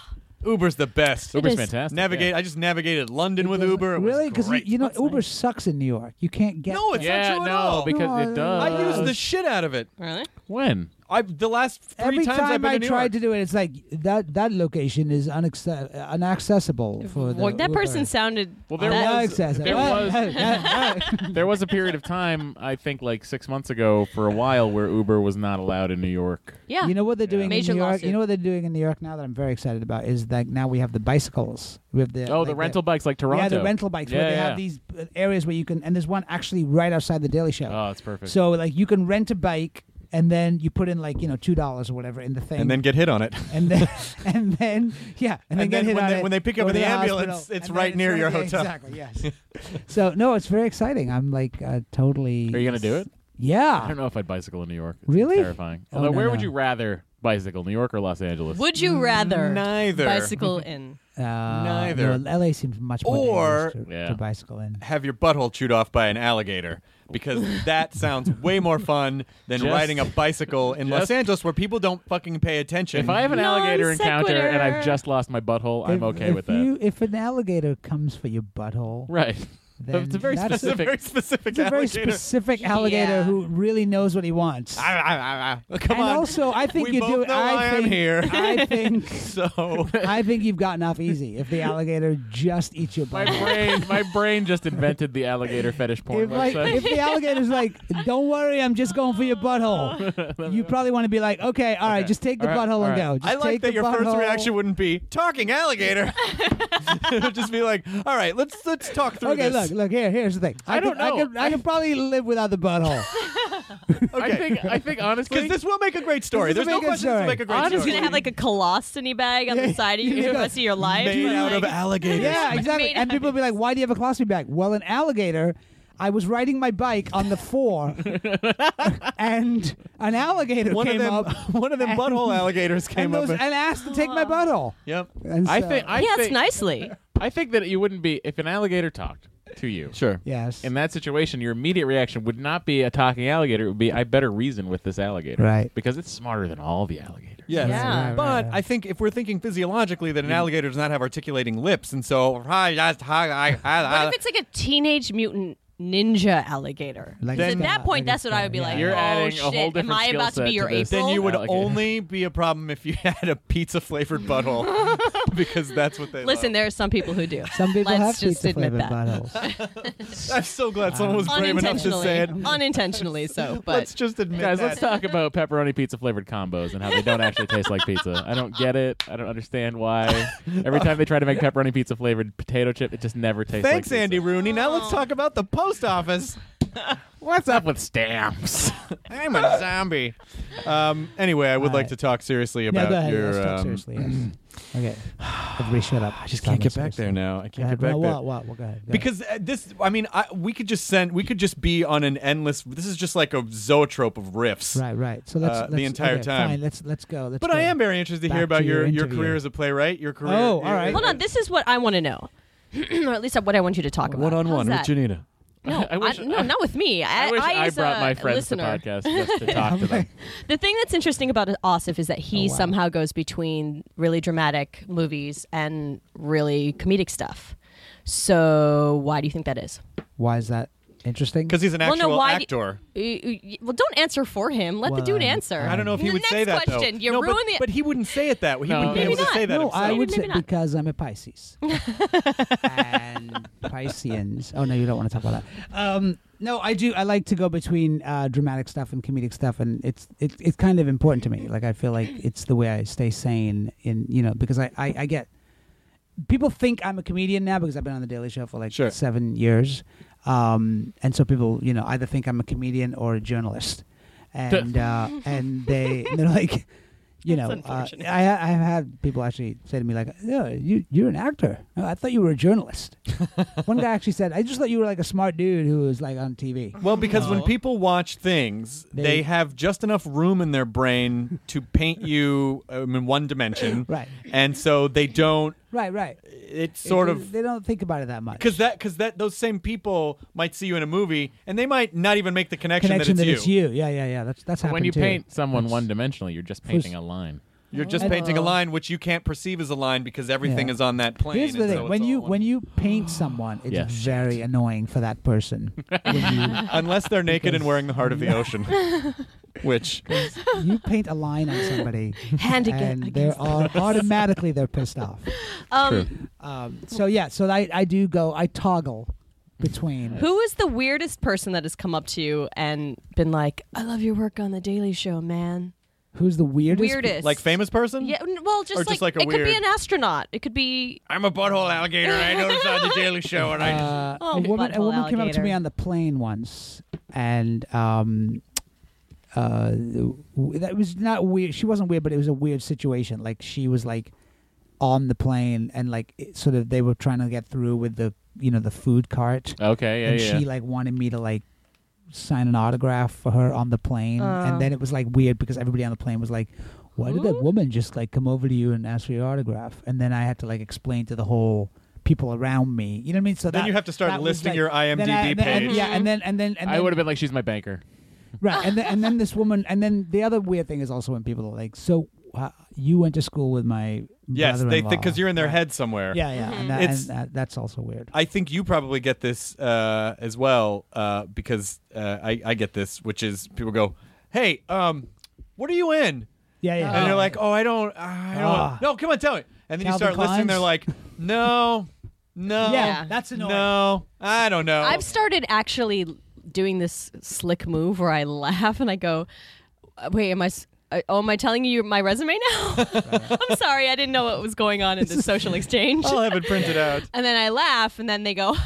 Uber's the best. Uber's is. fantastic. Navigate. yeah. I just navigated London with Uber. It Really? was Because great. you know That's Uber nice. sucks in New York. You can't get. No, it's there. Yeah, not true at no, all. because No, it does. I use the shit out of it. Really? When? I the last three Every times time I've been I to New tried York. to do it, it's like that that location is unaccess- inaccessible for the Well, that Uber. person sounded. Well, there that- was- Inaccessible. there was- There was a period of time, I think, like six months ago, for a while, where Uber was not allowed in New York. Yeah. You know what they're doing Major in New York? lawsuit. You know what they're doing in New York now that I'm very excited about is that now we have the bicycles. We have the Oh, like the rental bikes like Toronto. Yeah, the rental bikes Yeah, where they yeah. have these uh, areas where you can, and there's one actually right outside the Daily Show. Oh, it's perfect. So like you can rent a bike and then you put in like you know two dollars or whatever in the thing, and then get hit on it. and then and then yeah, and, then And get then hit when on they- it, when they pick you go up to in the hospital, ambulance, it's and right then near right- your yeah, hotel. Exactly. Yes. So no, it's very exciting. I'm like uh, totally. Are you gonna do it? Yeah. I don't know if I'd bicycle in New York. It's Really? terrifying. Oh, Although, no, where no. would you rather bicycle, New York or Los Angeles? Would you rather Neither. bicycle in? Uh, Neither. No, L A seems much more Or- dangerous to, Yeah. to bicycle in. Have your butthole chewed off by an alligator, because that sounds way more fun than Just- riding a bicycle in Los just- Angeles where people don't fucking pay attention. If I have an Non alligator encounter and sequitur. I've just lost my butthole, I'm If- okay if with that. You, if an alligator comes for your butthole, Right. then It's a very that's That's a specific. very specific It's a very alligator. specific alligator Yeah. who really knows what he wants. Ah, ah, ah, ah. Come and on. also, I think We you both do. know I why I'm think, here. I think. So I think you've gotten off easy if the alligator just eats your My butthole. brain, my brain just invented the alligator fetish porn If, like, website. if the alligator's like, "Don't worry, I'm just going for your butthole," you probably want to be like, "Okay, all right, Okay. just take the All right, butthole all and right. go." Just I like take that the your first butthole. reaction wouldn't be talking alligator. It would just be like, all right, let's let's talk through Okay, this. look, look here. Here's the thing. I don't could, I know. could, I could probably live without the butthole. I think, I think honestly, Because this will make a great story. This There's will no make a question this will story. make a great Honestly- You're story. gonna have like a colostomy bag on the side of you Yeah. for the rest of your life. Made but, out of like- alligators. Yeah, exactly. Made And people will be like, "Why do you have a colostomy bag?" Well, an alligator. I was riding my bike on the four, and an alligator One of came them, up. one of them and- butthole alligators came and, up. those, and asked to take my butthole. Yep. And I so- think, I He asked think, nicely. I think that you wouldn't be if an alligator talked to you. Sure. yes, In that situation, your immediate reaction would not be a talking alligator. It would be, I better reason with this alligator. Right. Because it's smarter than all the alligators. Yes. Yeah. Right, But right, right. I think if we're thinking physiologically that an alligator does not have articulating lips, and so hi, hi, hi, hi, What hi, if it's like a teenage mutant ninja alligator? Like At Scott, that point, like that's what I would be yeah. like. You're oh, adding a shit, whole different am I skill about to set be to your this. April? then you would Alligator. only be a problem if you had a pizza flavored butthole, because that's what they Listen, love. there are some people who do. Some people Let's have just pizza admit flavored that. buttholes. I'm so glad someone was brave enough to Unintentionally. say it. Unintentionally so, but Let's just admit Guys, that. let's talk about pepperoni pizza flavored combos and how they don't actually taste like pizza. I don't get it. I don't understand why. Every time they try to make pepperoni pizza flavored potato chip, it just never tastes Thanks, like pizza. Andy Rooney. Now let's talk about the post office. What's up with stamps? I'm a zombie. Um, anyway, I would like Alright. to talk seriously No, about go ahead. your. Let's talk um, seriously. Yes. Okay. Everybody, shut up. I just can't get back there now. I can't get back no, there. What? What? What? Go ahead. Go Because uh, this, I mean, I, we could just send, we could just be on an endless. This is just like a zoetrope of riffs. ahead. Right. Right. So let's, uh, let's the entire okay, time. Fine. Let's let's go. Let's But go. I am very interested to Back hear about to your your, your interview. career as a playwright. Your career. Oh, your- all right. hold on. This is what I want to know, or at least what I want you to talk about. One on How's one with that? Janita. No, I wish- I- no, not with me. I, I wish I, as brought a my friends listener. to podcast just to talk to them. The thing that's interesting about Asif is that he Oh, wow. somehow goes between really dramatic movies and really comedic stuff. So why do you think that is? Why is that interesting? Because he's an Well, actual no, why do- actor. Y- y- Well, don't answer for him. Let the Well, dude I'm- answer. I don't know if he The would next say that question. though. You no, ruined but, the. but he wouldn't say it that way. He No. wouldn't be Maybe able to not. say that no, himself. I would Maybe say not. because I'm a Pisces. And Pisceans. Oh no, you don't want to talk about that. Um, no, I do. I like to go between uh, dramatic stuff and comedic stuff, and it's it's it's kind of important to me. Like I feel like it's the way I stay sane in you know because I I, I get people think I'm a comedian now because I've been on the Daily Show for like Sure. seven years, um, and so people you know either think I'm a comedian or a journalist, and uh, and they they're like. You know, That's uh, unfortunate. I I've had people actually say to me like, "Yeah, you you're an actor. Oh, I thought you were a journalist." One guy actually said, "I just thought you were like a smart dude who was like on T V." Well, because when No. people watch things, they, They- have just enough room in their brain to paint you um, in one dimension, Right. and so they don't. Right, right. It's sort It- of they don't think about it that much. because that because that those same people might see you in a movie, and they might not even make the connection, connection that that it's it's you. Yeah, yeah, yeah. That's that's happened When you too. paint someone That's- one dimensionally, you're just painting a line. You're just And- painting a line which you can't perceive as a line because everything Yeah. is on that plane. Here's the and thing: so it's when you all when one- you paint someone, it's Yeah. very annoying for that person. when you, unless they're naked and wearing the heart of the ocean, which you paint a line on somebody, Hand ag- and against they're all, automatically they're pissed off. Um, Um, so yeah, so I I do go I toggle between. who is the weirdest person that has come up to you and been like, "I love your work on the Daily Show, man"? Who's the weirdest? Weirdest, like famous person. Yeah, n- well, just Or like, just like a it could be weird- an astronaut. It could be I'm a butthole alligator. I noticed on the Daily Show, and I just Uh, Oh, a woman, a butthole woman came up to me alligator. on the plane once, and um, uh, w- that was not weird. She wasn't weird, but it was a weird situation. Like she was like on the plane, and like it, sort of they were trying to get through with the you know the food cart, Okay, yeah, and yeah. she like wanted me to like sign an autograph for her on the plane, Oh. and then it was like weird because everybody on the plane was like, why did that Ooh. woman just like come over to you and ask for your autograph? And then I had to like explain to the whole people around me. You know what I mean? So Then that, you have to start that was, listing like- your I M D B then I- then- and- page. yeah, and then and then and then I would have been like, she's my banker. right, and then and then this woman, and then the other weird thing is also when people are like, so uh, you went to school with my yes, they brother-in-law. think because you're in their Right. head somewhere. Yeah, yeah, and, that, It's- and that, that's also weird. I think you probably get this uh, as well uh, because uh, I, I get this, which is people go, "Hey, um, what are you in?" Yeah, yeah. And you're like, "Oh, I don't, I don't." Ah. No, come on, tell me. And then you Calvin start listening. Klein's? They're like, "No, no, Yeah, that's annoying. No, I don't know." I've started actually doing this slick move where I laugh and I go, "Wait, am I? s- uh, Oh, am I telling you my resume now? I'm sorry, I didn't know what was going on in this social exchange." I'll have it printed out. And then I laugh, and then they go,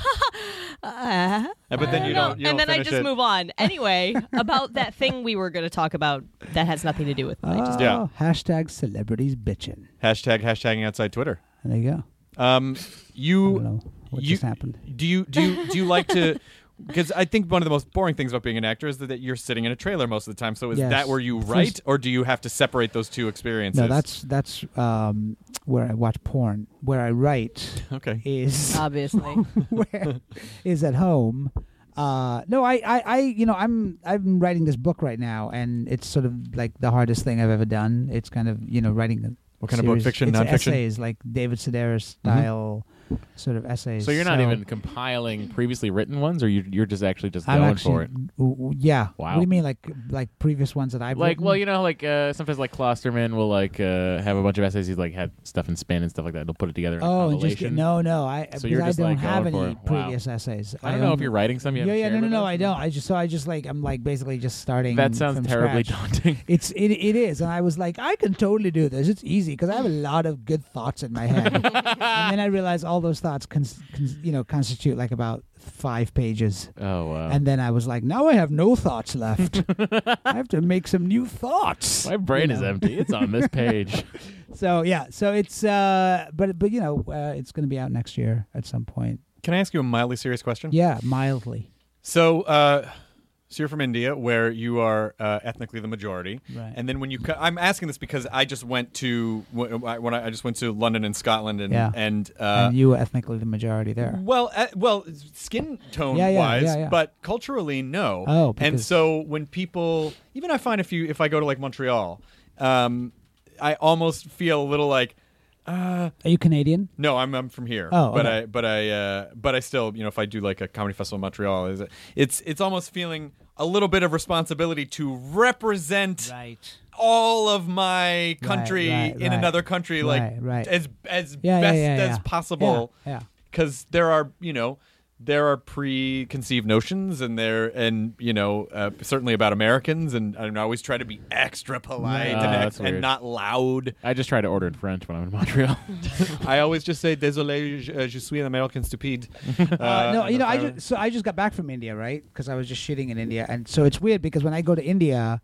uh, but then you no. don't. You and don't then I finish just it. move on. Anyway, about that thing we were going to talk about that has nothing to do with what I just Oh, Yeah. hashtag celebrities bitching. Hashtag hashtagging outside Twitter. There you go. Um, I you don't know what you just happened. do you do you do you like to? Because I think one of the most boring things about being an actor is that, that you're sitting in a trailer most of the time. So is Yes. that where you First- write, or do you have to separate those two experiences? No, that's that's um, where I watch porn. Where I write okay. is obviously. where is at home. Uh, no, I, I, I, you know, I'm I'm writing this book right now, and it's sort of like the hardest thing I've ever done. It's kind of you know writing. A What kind of book? series- Fiction, it's nonfiction? essays, like David Sedaris style sort of essays. So you're not even compiling previously written ones, or you, you're just actually just I'm going actually, for it? w- w- Yeah. Wow. What do you mean, like like previous ones that I've Like, written? well, you know, like uh, sometimes like Klosterman will like uh, have a bunch of essays. He's like had stuff in Spin and stuff like that. He'll put it together in a Oh, and just compilation. no, no. I So because you're I just, don't like, have going any for it. Wow. previous essays. I don't know if only- you're writing some. You Yeah, haven't yeah, shared no, no, with no. us? I don't. I just so I just like I'm like basically just starting. That sounds from terribly scratch. daunting. It's it it is, and I was like, I can totally do this. It's easy because I have a lot of good thoughts in my head, and then I realized all those thoughts, cons- cons- you know, constitute like about five pages. Oh wow! And then I was like, now I have no thoughts left. I have to make some new thoughts. My brain you is know? empty. It's on this page. So yeah, so it's uh, but but you know, uh, it's going to be out next year at some point. Can I ask you a mildly serious question? Yeah, mildly. So, uh, so you're from India, where you are uh, ethnically the majority, Right. and then when you, co- I'm asking this because I just went to when I, when I I just went to London and Scotland, and Yeah. and, uh, and you were ethnically the majority there. well, uh, well, skin tone Yeah, yeah, wise, yeah, yeah. but culturally, no. Oh, and because- so when people, even I find if you if I go to like Montreal, um, I almost feel a little like. Uh, Are you Canadian? no, I'm I'm from here. Oh, but okay. I but I uh, but I still, you know, if I do like a comedy festival in Montreal, is it, it's it's almost feeling a little bit of responsibility to represent Right. all of my country right, in right. another country, like Right, right. as as Yeah, yeah, best yeah, as yeah. possible. Yeah, yeah. Because there are, you know, there are preconceived notions, and there, and you know, uh, certainly about Americans, and I always try to be extra polite Oh, and, ex- that's and weird. not loud. I just try to order in French when I'm in Montreal. I always just say désolé, je, je suis un American stupide. Uh, no, and you know, if I just so I just got back from India, right? Because I was just shooting in India, and so it's weird because when I go to India,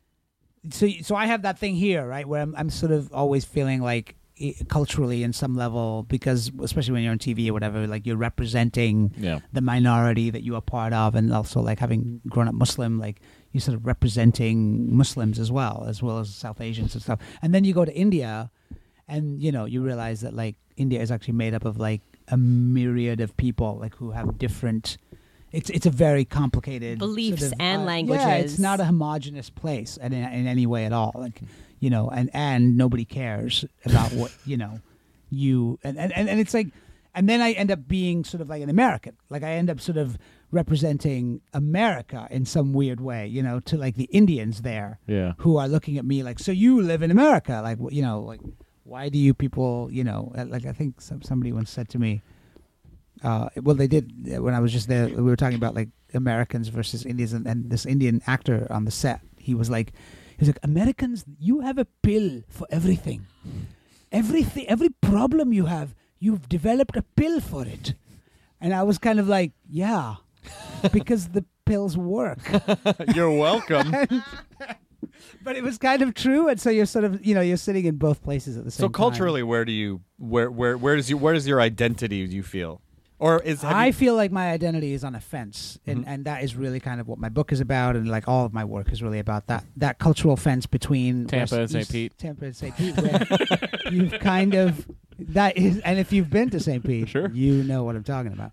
so so I have that thing here, right, where I'm I'm sort of always feeling like i- culturally in some level, because especially when you're on T V or whatever, like you're representing Yeah. the minority that you are part of, and also like having grown up Muslim, like you're sort of representing Muslims as well, as well as South Asians and stuff. And then you go to India, and you know you realize that like India is actually made up of like a myriad of people, like who have different. It's it's a very complicated Beliefs sort of, and uh, languages. Yeah, it's not a homogenous place in in any way at all. Like you know, and and nobody cares about what you know you and and and it's like, and then I end up being sort of like an American, like I end up sort of representing America in some weird way, you know, to like the Indians there, Yeah. who are looking at me like, so you live in America, like you know, like why do you people, you know, like I think some, somebody once said to me, uh, well, they did when I was just there. We were talking about like Americans versus Indians, and, and this Indian actor on the set, he was like, he was like, Americans, you have a pill for everything, everything, every problem you have, you've developed a pill for it, and I was kind of like, yeah. Because the pills work. You're welcome. But it was kind of true, and so you're sort of, you know, you're sitting in both places at the same So time. culturally, where do you where where where does you where does your identity do you feel, or is have I you, feel like my identity is on a fence, and Mhm. and that is really kind of what my book is about, and like all of my work is really about that that cultural fence between Tampa West- and Saint East- Pete. Tampa and Saint Pete, where you've kind of that is, and if you've been to Saint Pete, Sure. you know what I'm talking about.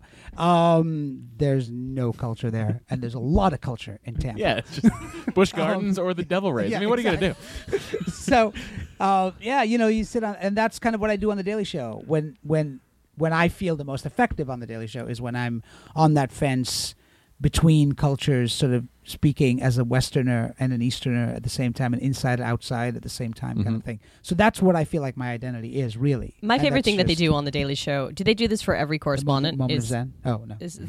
Um, there's no culture there, and there's a lot of culture in Tampa. Yeah, it's just Busch Gardens or the Devil Rays. yeah, I mean, what are you gonna do? so, uh, yeah, you know, you sit on, and that's kind of what I do on the Daily Show. When when when I feel the most effective on the Daily Show is when I'm on that fence between cultures, sort of speaking as a Westerner and an Easterner at the same time, and inside and outside at the same time, kind of thing. So that's what I feel like my identity is, really. My And favorite that's thing that they just do on the Daily Show. Do they do this for every correspondent? moment of Is, Zen. Oh no. is,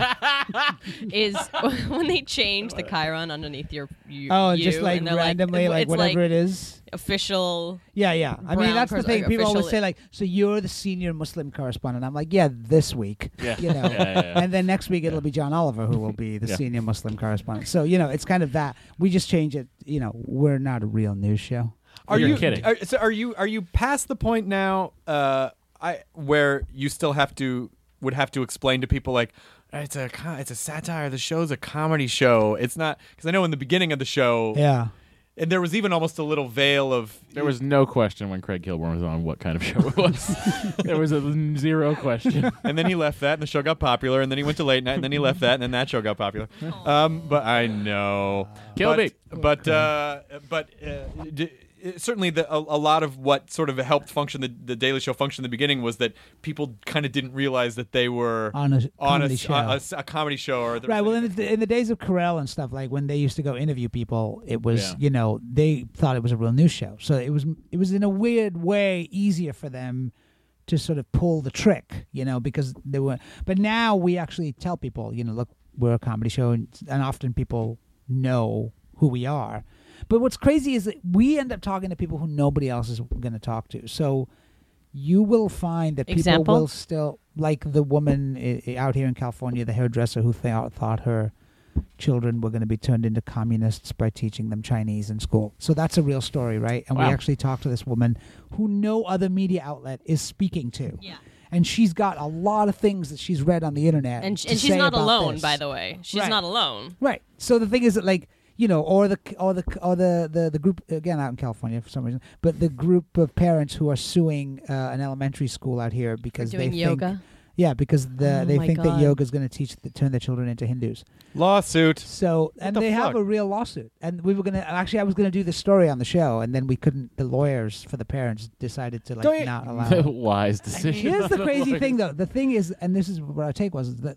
the, is when they change the chyron underneath your you, Oh, you, just like and they're randomly, like, it's whatever like it is. official. Yeah, yeah. I mean, brown that's the person- thing. like, People always official- say, like, so you're the senior Muslim correspondent. I'm like, yeah, this week. Yeah. You know. Yeah, yeah, yeah. And then next week it'll be John Oliver who will be the Yeah. senior Muslim correspondent. So, you know, it's kind of that. We just change it. You know, we're not a real news show. Are You're you kidding. Are, so are you are you past the point now uh, I where you still have to would have to explain to people like it's a co- it's a satire. The show's a comedy show. It's not because I know in the beginning of the show, Yeah. and there was even almost a little veil of There was no question when Craig Kilborn was on what kind of show it was. There was a zero question. and then he left that, and the show got popular, and then he went to late night, and then he left that, and then that show got popular. Um, but I know, Kill but, me. but uh, but uh, d- certainly the, a, a lot of what sort of helped function the, the Daily Show function in the beginning was that people kind of didn't realize that they were On a on a, comedy s- show. a s- a comedy show, or there Right. was Well, any- in the, in the days of Carell and stuff, like when they used to go interview people, it was, Yeah. you know, they thought it was a real news show. So it was, it was in a weird way easier for them to sort of pull the trick, you know, because they were. But now we actually tell people, you know, look, we're a comedy show, and, and often people know who we are. But what's crazy is that we end up talking to people who nobody else is going to talk to. So you will find that people Example? will still, like the woman I- I out here in California, the hairdresser who th- thought her children were going to be turned into communists by teaching them Chinese in school. So that's a real story, right? And Wow. we actually talked to this woman who no other media outlet is speaking to. Yeah. And she's got a lot of things that she's read on the internet. And, to and she's say not about alone, this. by the way. She's Right. not alone. Right. So the thing is that, like, you know, or the or the or the, the, the group again out in California for some reason, but the group of parents who are suing uh, an elementary school out here because doing they yoga? think, yeah, because the, Oh they my think that God. yoga is going to teach the, turn their children into Hindus. lawsuit. So and the they have fuck? a real lawsuit, and we were gonna actually I was gonna do the story on the show, and then we couldn't. The lawyers for the parents decided to Don't like you- not allow. it. Wise decision. Here's on the crazy lawyers. thing, though. The thing is, and this is what our take was, is that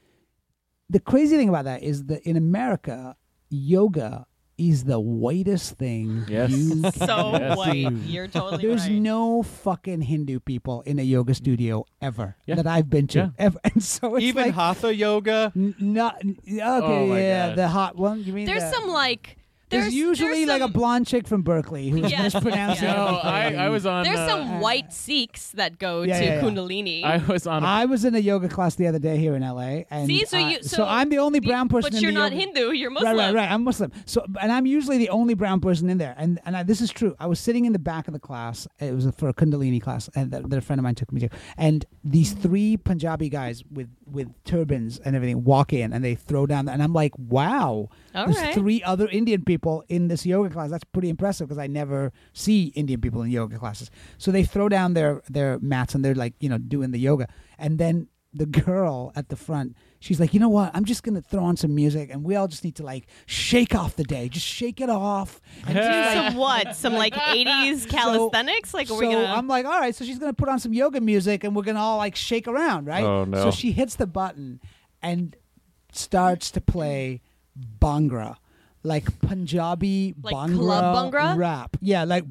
the crazy thing about that is that in America, yoga is the whitest thing Yes. you can So Yes. white. do. You're totally There's right. no fucking Hindu people in a yoga studio ever Yeah. that I've been to Yeah. ever, and so it's Even like hatha yoga. n- not n- okay. Oh my yeah, God. the hot one. You mean There's the- some like There's, there's usually there's like a some- blonde chick from Berkeley who's Yes. mispronouncing Yeah. No, I, everything. I was on. There's uh, some white Sikhs that go Yeah, to yeah, yeah. Kundalini. I was on. A, I was in a yoga class the other day here in L A, and See, so uh, you so, I'm the only brown person. But in you're the not yoga- Hindu. You're Muslim. Right, right, right. I'm Muslim. So, and I'm usually the only brown person in there. And and I, this is true. I was sitting in the back of the class. It was for a Kundalini class, and that, that a friend of mine took me to. And these three Punjabi guys with with turbans and everything walk in, and they throw down. And I'm like, wow, All there's right. three other Indian people in this yoga class. That's pretty impressive because I never see Indian people in yoga classes. So they throw down their their mats and they're like, you know, doing the yoga, and then the girl at the front, she's like, you know what? I'm just gonna throw on some music, and we all just need to like shake off the day, just shake it off. And just, like, Some what? Some like eighties calisthenics? like, are we so gonna? I'm like, all right. So she's gonna put on some yoga music, and we're gonna all like shake around, right? Oh, no. So she hits the button and starts to play Bhangra, like Punjabi Like Bhangra, club Bhangra? rap. Yeah, like.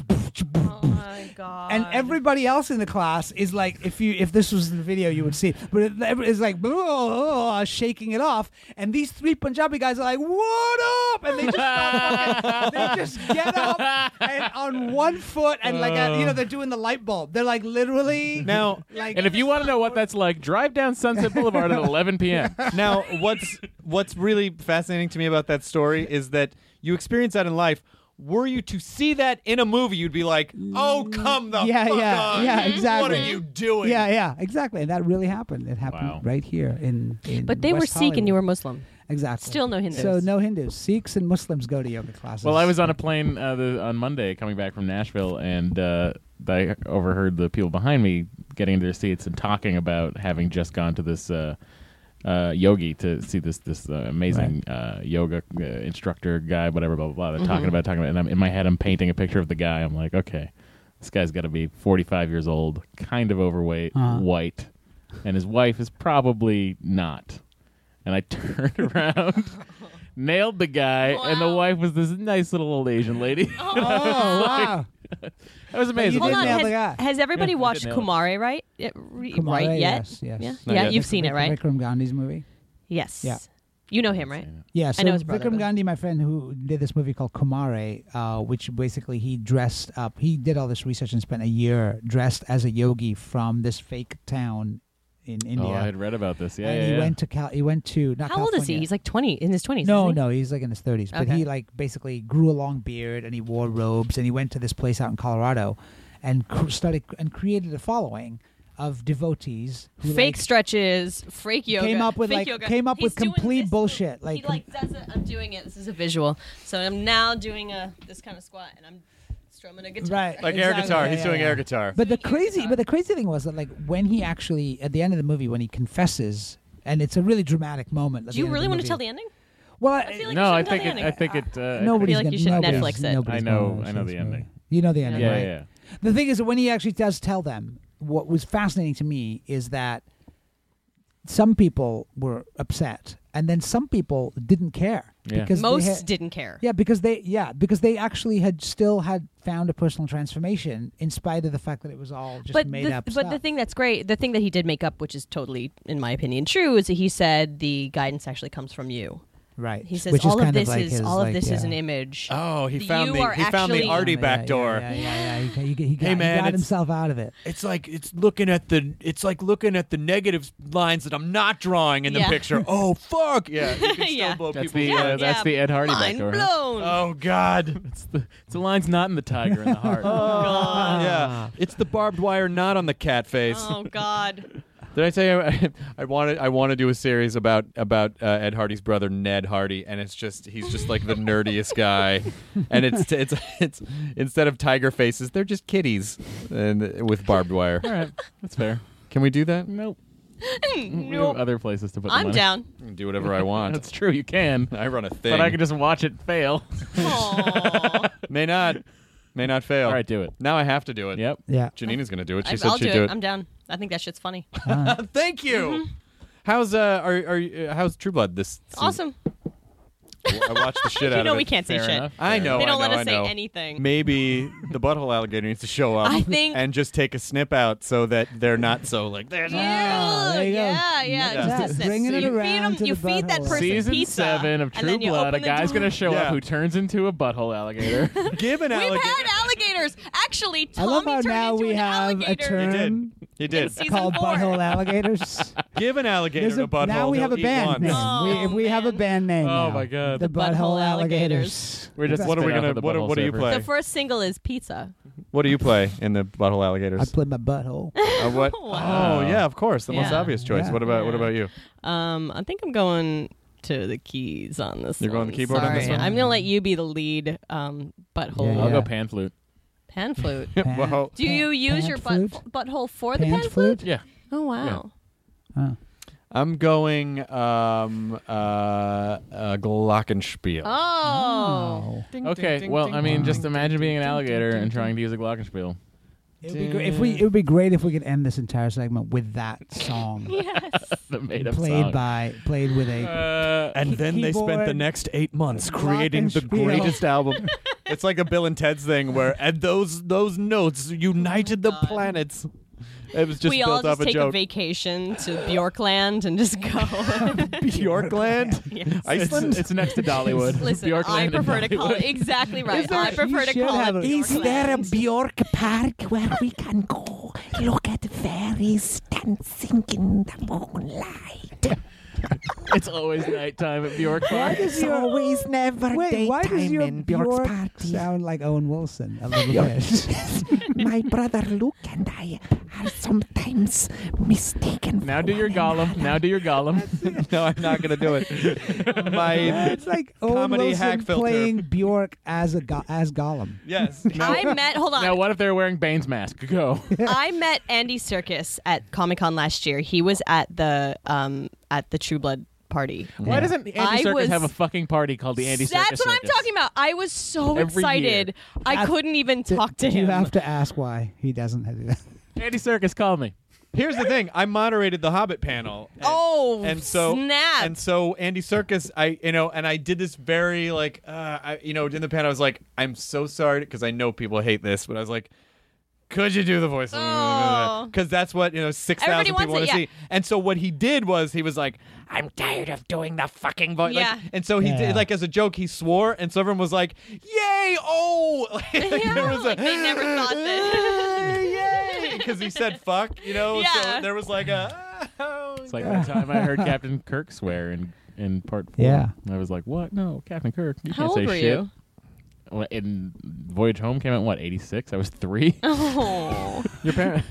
Oh my god! And everybody else in the class is like, if you if this was the video, you would see. But it, it's like "Blah," shaking it off, and these three Punjabi guys are like, "What up?" And they just start fucking- they just get up and on one foot and like a, you know they're doing the light bulb. They're like literally Now, like. And if you want to know what that's like, drive down Sunset Boulevard at eleven p.m. now, what's what's really fascinating to me about that story is that you experience that in life. Were you to see that in a movie, you'd be like, "Oh, come the yeah, fuck yeah, on! yeah, exactly. What are you doing?" Yeah, yeah, exactly. And that really happened. It happened Wow. right here in. in but they were West Sikh and you were Hollywood. Muslim. Exactly. Still no Hindus. So no Hindus. Sikhs and Muslims go to yoga classes. Well, I was on a plane uh, the, on Monday coming back from Nashville, and uh, I overheard the people behind me getting into their seats and talking about having just gone to this uh, uh, yogi to see this this uh, amazing uh, yoga uh, instructor guy, whatever, blah, blah, blah. They're Mm-hmm. talking about, talking about, and I'm, in my head I'm painting a picture of the guy. I'm like, okay, this guy's got to be forty-five years old, kind of overweight, Uh-huh. white, and his wife is probably not. And I turned around, nailed the guy, and the Wow. wife was this nice little old Asian lady. Oh wow! That was amazing. You Hold did on, nail has, the guy. has everybody Yeah, I watched did nail it. Kumare, right? Yeah, re- Kumare, right yet? yes, yes. Yeah, Not yeah, yet. you've seen it, right? Vikram Gandhi's movie. Yes. Yeah. You know him, right? Yeah, so know his brother, Vikram but- Gandhi, my friend who did this movie called Kumare, uh, which basically he dressed up. He did all this research and spent a year dressed as a yogi from this fake town in India. Oh, I had read about this. Yeah, and yeah, he yeah. went to Cal. He went to not How old is he? California. He's like twenty, in his twenties. No, isn't he? no, he's like in his thirties. But Okay. he like basically grew a long beard and he wore robes and he went to this place out in Colorado, and cr- started and created a following of devotees who Fake like, stretches, fake yoga. came up with fake like yoga. came up He's with doing complete this. bullshit. Like, he like does it. I'm doing it. This is a visual. So I'm now doing a this kind of squat, and I'm strumming a guitar. right, Like air exactly, guitar. yeah, He's yeah, doing yeah. air guitar. But the Doing air crazy, guitar. but the crazy thing was that like when he actually at the end of the movie when he confesses, and it's a really dramatic moment. at Do the you end of really the want to movie. tell the ending? Well, I feel like no, you I should tell think the it. ending. I think it. Uh, nobody's like gonna, you should nobody's, Netflix it. nobody's I know- gonna I know watch the this ending. movie. You know the ending, yeah, right? yeah. The thing is that when he actually does tell them, what was fascinating to me is that some people were upset, and then some people didn't care Yeah. because they Most had- didn't care. Yeah, because they yeah because they actually had still had found a personal transformation in spite of the fact that it was all just but made the, up but stuff. the thing that's great, the thing that he did make up, which is totally, in my opinion, true, is that he said the guidance actually comes from you. right? He says Which all is of kind this like is his, all of like, this is yeah. an image. Oh, he You found the are he found the actually- arty Yeah, back yeah, door. Yeah, yeah, yeah. He, he, he got, Hey, man, he got it's- himself out of it. It's like it's looking at the it's like looking at the negative lines that I'm not drawing in the Yeah. picture. Oh fuck! Yeah, you can still Yeah. blow That's people. the Yeah, uh, that's yeah. the Ed Hardy back Mind door. huh? blown. Oh god. It's the it's the line's not in the tiger in the heart. Oh, yeah, it's the barbed wire not on the cat face. Oh God. Did I tell you I, I wanted I want to do a series about about uh, Ed Hardy's brother Ned Hardy, and it's just he's just like the nerdiest guy, and it's it's it's instead of tiger faces, they're just kitties, and with barbed wire. All right, that's fair. Can we do that? Nope. We have Nope. other places to put the I'm money. down. I can do whatever I want. That's true. You can, I run a thing. but I can just watch it fail. Aw. may not may not fail. All right, do it. Now I have to do it. Yep. Yeah. Janina's gonna do it. She I- said I'll she'd do do it. it. I'm down. I think that shit's funny. Thank you. How's uh are are you- uh, how's True Blood this season? Awesome. I watched the shit You out know of we it. can't say Fair shit. enough. I know. They don't I know, let us I say know. anything. Maybe the butthole alligator needs to show up. I think- and just take a snip out so that they're not so like there's Yeah, there you go. yeah, yeah. Yeah. Just a snip. Bringing So it you around feed 'em- to you the feed that butthole. person Season pizza, seven of and True then you Blood. open A the guy's door. gonna show Yeah. up who turns into a butthole alligator. give an We've alligator. had alligators. Actually, I Tommy love how turned now into we an have alligator. a term He did. Season called four. butthole alligators. Give an alligator There's a, a, butthole. now we have a he'll eat band once. name. Oh, we, if we have a man. band name. Oh, now. my God. The The butthole, Butthole alligators. We're just What are we spin off gonna? of the What, butthole what do you saver. play? The first single is Pizza. What do you play in the butthole alligators? I play my butthole. Uh, what? Wow. Oh yeah, of course, the most Yeah. obvious choice. Yeah. What about what Yeah. about you? Um, I think I'm going to the keys on this. You're going one. the keyboard on this Sorry. one? I'm gonna let you be the lead. Um, butthole. Yeah, I'll yeah. go pan flute. Pan flute. Pan- Well, Do you pan- use pan your flute? butt, butthole for the Pan pan flute? Yeah. Oh wow. Huh. I'm going um, uh, uh, Glockenspiel. Oh. Ding, Okay, ding, well, ding, I mean, ding, just ding, imagine ding, being an ding, alligator ding, and ding, trying to ding. use a glockenspiel. It would be great if we. It would be great if we could end this entire segment with that song Yes. The made-up played song. by played with a. Uh, And then they spent the Keyboard, next eight months creating the glockenspiel. greatest album. It's like a Bill and Ted's thing where and those those notes united the planets. It was just we built all up just a take a joke. vacation to Bjorkland and just go. Bjorkland? Yes. Iceland? it's, it's next to Dollywood. Listen, Bjorkland I and prefer to call it Dollywood. exactly right. there- I prefer you to should call have it a- Bjorkland. Is there a Bjork Park where we can go look at fairies dancing in the moonlight? It's always nighttime at Bjork Why Park. does It's your always never wait? Why does daytime your in Bjork's Bjork party. sound like Owen Wilson a little bit? My brother Luke and I are sometimes mistaken. Now for do your one Gollum. another. Now do your Gollum. No, I'm not going to do it. My it's like Owen comedy Wilson hack filter. playing Bjork as a go- as Gollum. Yes. I met. Hold on. Now, what if they're wearing Bane's mask? Go. I met Andy Serkis at Comic Con last year. He was at the um at the True Blood party. Why doesn't Andy I Serkis was- have a fucking party called the Andy Serkis That's what I'm Circus? talking about. I was so Every excited. year. I That's- couldn't even Do- talk to do him. You have to ask why he doesn't do that. Andy Serkis, call me. Here's the thing. I moderated the Hobbit panel. And, Oh, and so snap. and so Andy Serkis, I you know, and I did this very like, uh, I, you know, in the panel, I was like, I'm so sorry because I know people hate this, but I was like, could you do the voice? Oh. Because that's what you know, six Everybody thousand people want wants to it, see. And so what he did was he was like, I'm tired of doing the fucking voice. Like, Yeah. and so he Yeah. did like as a joke, he swore, and so everyone was like, yay! Oh, like, Yeah, there was a, like they never thought that. yay! Because he said fuck, you know. So Yeah. there was like a. Oh, It's like the time I heard Captain Kirk swear in, in part four. Yeah. I was like, what? No, Captain Kirk. You How can't old say were shit. you? Well, in Voyage Home came out, what, eighty-six? I was three. Oh. Your parents.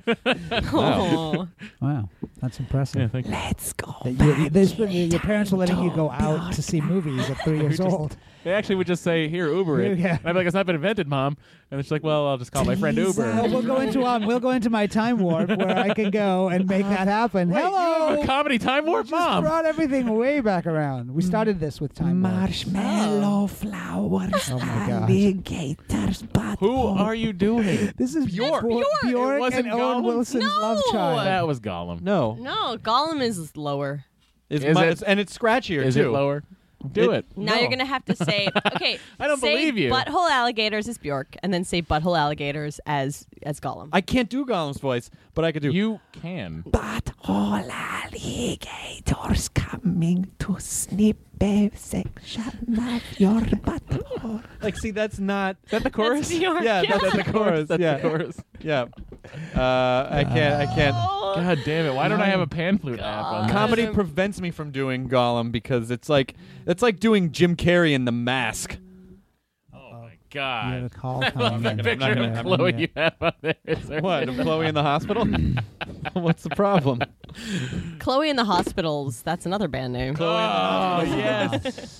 Oh. Wow, that's impressive. Yeah, thank you. Let's go. That you- back you- there's been- in your parents were letting you go time out to see movies at three years just- old. They actually would just say, here, Uber it. Yeah. And I'd be like, it's not been invented, Mom. And she's like, well, I'll just call my friend Uber. Well, we'll go into um, we'll go into my time warp where I can go and make that happen. Wait, Hello, you have a comedy time warp, just Mom. brought everything way back around. We started this with time warp. Marshmallow flowers, Oh my gosh. alligators, but Who are you doing? This is Bjork. Bjork, Bjork. Bjork It wasn't and Owen Gollum? Wilson's No. love child. That was Gollum. No, No, Gollum is lower. it's Is my, it- it's- and it's scratchier Is too. it lower? Do It- it. Now No. you're gonna have to say, okay, I don't say believe you. Butthole alligators is Bjork, and then say butthole alligators as as Gollum. I can't do Gollum's voice, but I could do. You can. but all alligators coming to snip a section of your butthole. Like, see, that's not. Is that the chorus? Bjork. Yeah, Yeah. that's the chorus. That's yeah, the chorus. yeah. Uh, I can't. I can't. God damn it! Why don't I have a pan flute app on? Comedy Um, prevents me from doing Gollum because it's like it's like doing Jim Carrey in The Mask. Oh my You have a God! call I love coming that in. picture Yeah, of Chloe yeah. you have on there. Is there What? Of Chloe in the hospital? What's the problem? Chloe in the Hospitals. That's another band name. Oh yes.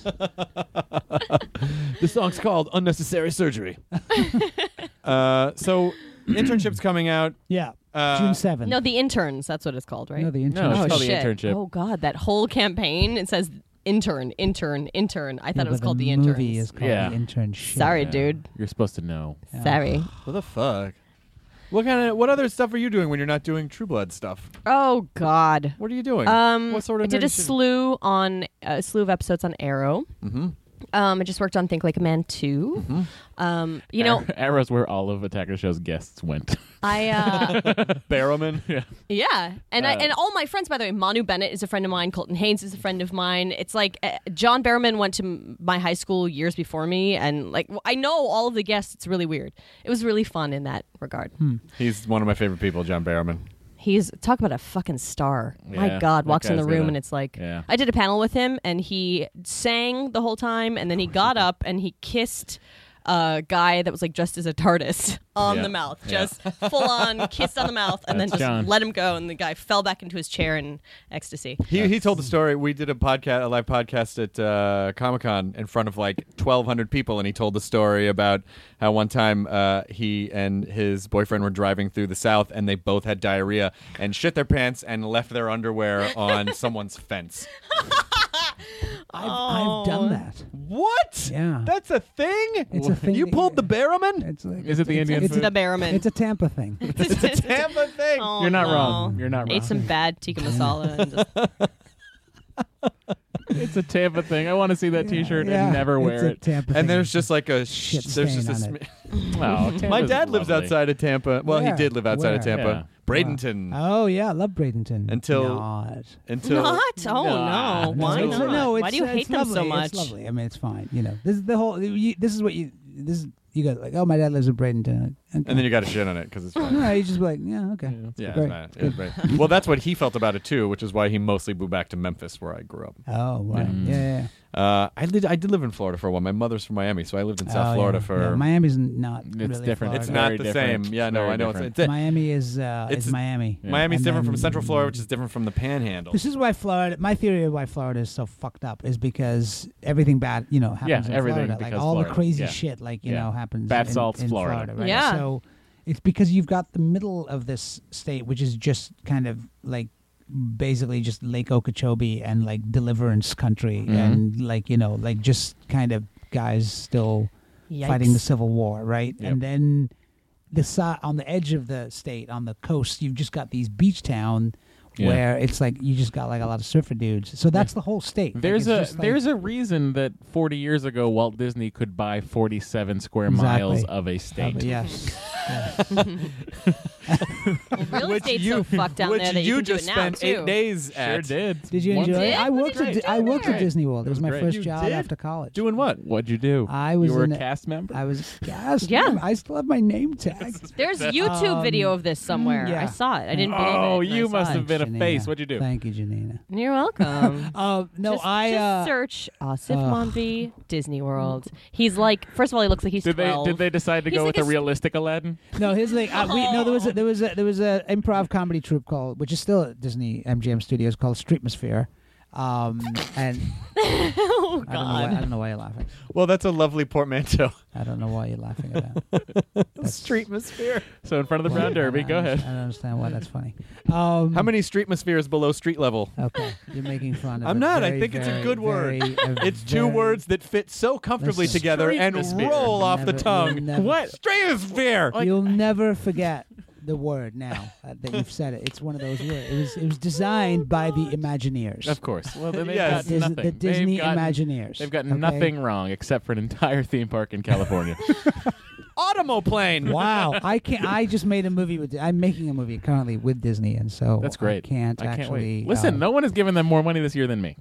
The song's called "Unnecessary Surgery." uh, so, internship's coming out. Yeah, Uh, June seventh. No, the interns. That's what it's called, right? No, the No, internship. it's called the shit. internship. Oh God, that whole campaign. It says intern, intern, intern. I thought Yeah, it was but called the, movie interns. is called Yeah. the internship. Sorry, Yeah. dude. You're supposed to know. Yeah. Sorry. What the fuck? What kind of what other stuff are you doing when you're not doing True Blood stuff? Oh God. What are you doing? Um, what sort of I did a nerdy shit? slew on a slew of episodes on Arrow. Mhm. Um, I just worked on Think Like a Man two. Mm-hmm. Um, you know, Arrow's where all of Attack of the Show's guests went. I uh, Barrowman. yeah. yeah, and I Uh, and all my friends, by the way, Manu Bennett is a friend of mine. Colton Haynes is a friend of mine. It's like uh, John Barrowman went to m- my high school years before me, and like I know all of the guests. It's really weird. It was really fun in that regard. He's one of my favorite people, John Barrowman. He's talk about a fucking star. My Yeah, God, that walks in the guy's room gonna- and it's like yeah. I did a panel with him and he sang the whole time and then he got up and he kissed a guy that was like dressed as a TARDIS on Yeah. the mouth, Yeah. just full on kissed on the mouth, and then That's just John. let him go, and the guy fell back into his chair in ecstasy. He he told the story. We did a podcast, a live podcast at uh, Comic Con in front of like twelve hundred people, and he told the story about how one time uh, he and his boyfriend were driving through the South, and they both had diarrhea and shit their pants and left their underwear on someone's fence. I've, I've done that. What? Yeah. That's a thing. It's a thing. You that- pulled the Barrowman? It's like, Is it the Indian it's, food? The Barrowman. It's a Tampa thing. It's a Tampa thing. Oh, You're not no. wrong. You're not wrong. Ate some bad tikka masala and just It's a Tampa thing. I want to see that T-shirt Yeah, and never it's wear a it. Tampa And thing. there's just like a sh- Shit there's just a stain on sm- Oh, My Tampa's dad lives lovely. outside of Tampa. Well, Where? he did live outside of Where? Tampa. Yeah. Bradenton. Oh yeah, I love Bradenton. Until- Not. Until not. Oh Nah. no! Why It's- not? No, it's, Why do you uh, hate it's them lovely. so much? It's lovely. I mean, it's fine. You know, this is the whole. You, this is what you. This is you go like, oh, my dad lives in Bradenton. Okay. and then you got to shit on it because it's fine. No, you just be like, yeah, okay. Yeah, Great. it's not, it's right. Well, that's what he felt about it too, which is why he mostly moved back to Memphis, where I grew up. Oh, right. Yeah, yeah. yeah. Uh, I did. I did live in Florida for a while. My mother's from Miami, so I lived in South Oh, Florida yeah. for. Yeah, Miami's not. It's really different. Florida. It's Very not the different. same. Yeah, no, Very I know. It's, different. it's, Miami is uh, It's- is Miami. Miami's And different then- from Central Florida, which is different from the Panhandle. This is why Florida. My theory of why Florida is so fucked up is because everything bad, you know, happens Yeah, in everything Florida. Like because all Florida. the crazy Yeah. shit, like you Yeah. know, happens. Bath in, salts, in Florida. right? Yeah. So it's because you've got the middle of this state, which is just kind of like basically just Lake Okeechobee and like Deliverance country, Mhm. and like you know, like just kind of guys still fighting the Yikes. Civil War, right? Yep. And then the side on the edge of the state, on the coast, you've just got these beach town Yeah. where it's like you just got like a lot of surfer dudes. So that's the whole state. Like, There's it's a just like- there's a reason that forty years ago Walt Disney could buy forty-seven square Exactly. miles of a Uh, state. but yes. Real Which estate's you, so fucked down which there that you, you can do just it now, spent too. eight days Sure at. did. Did you Once- enjoy it? did? I What worked did at you I do worked at there? Disney World. It was was my great. first You job did? after college. Doing what? What'd you do? I was you were in a a- cast member. I was yes, Yeah. I still have my name tag. There's YouTube Um, video of this somewhere. yeah. I saw it. I didn't believe it. oh, and I you saw must it. have been a Janina. face. What'd you do? Thank you, Janina. You're welcome. Uh, no, just, I just uh, search Asif uh, Manvi Disney World. He's like, first of all, he looks like he's Did they twelve. did they decide to He's go like with a a s- realistic Aladdin? no. His like uh, we no. There was a, there was a, there was a improv comedy troupe called, which is still at Disney M G M Studios, called Streetmosphere. Um, and oh I don't, know why, I God. don't know why you're laughing. Well, that's a lovely portmanteau. I don't know why you're laughing at that. That's- Streetmosphere. So in front of the Brown I Derby, don't go understand- ahead. I don't understand why that's funny. Um, How many streetmospheres below street level? Okay, you're making fun of I'm a not. I very, think it's a very, good word. very- a It's two very- words that fit so comfortably Listen. together and Streetmosphere. roll off the Never- tongue. you'll never- What? Streetmosphere. You'll never forget the word now uh, that you've said it. It's one of those words. It was it was designed by the Imagineers. Of course. Well, then they've Yes. got Dis- nothing. the Disney they've got, Imagineers. They've got okay? nothing wrong except for an entire theme park in California. Automoplane. Wow, I can't. I just made a movie with. I'm making a movie currently with Disney, and so That's great. I can't I can't actually. wait. Listen, uh, no one has given them more money this year than me.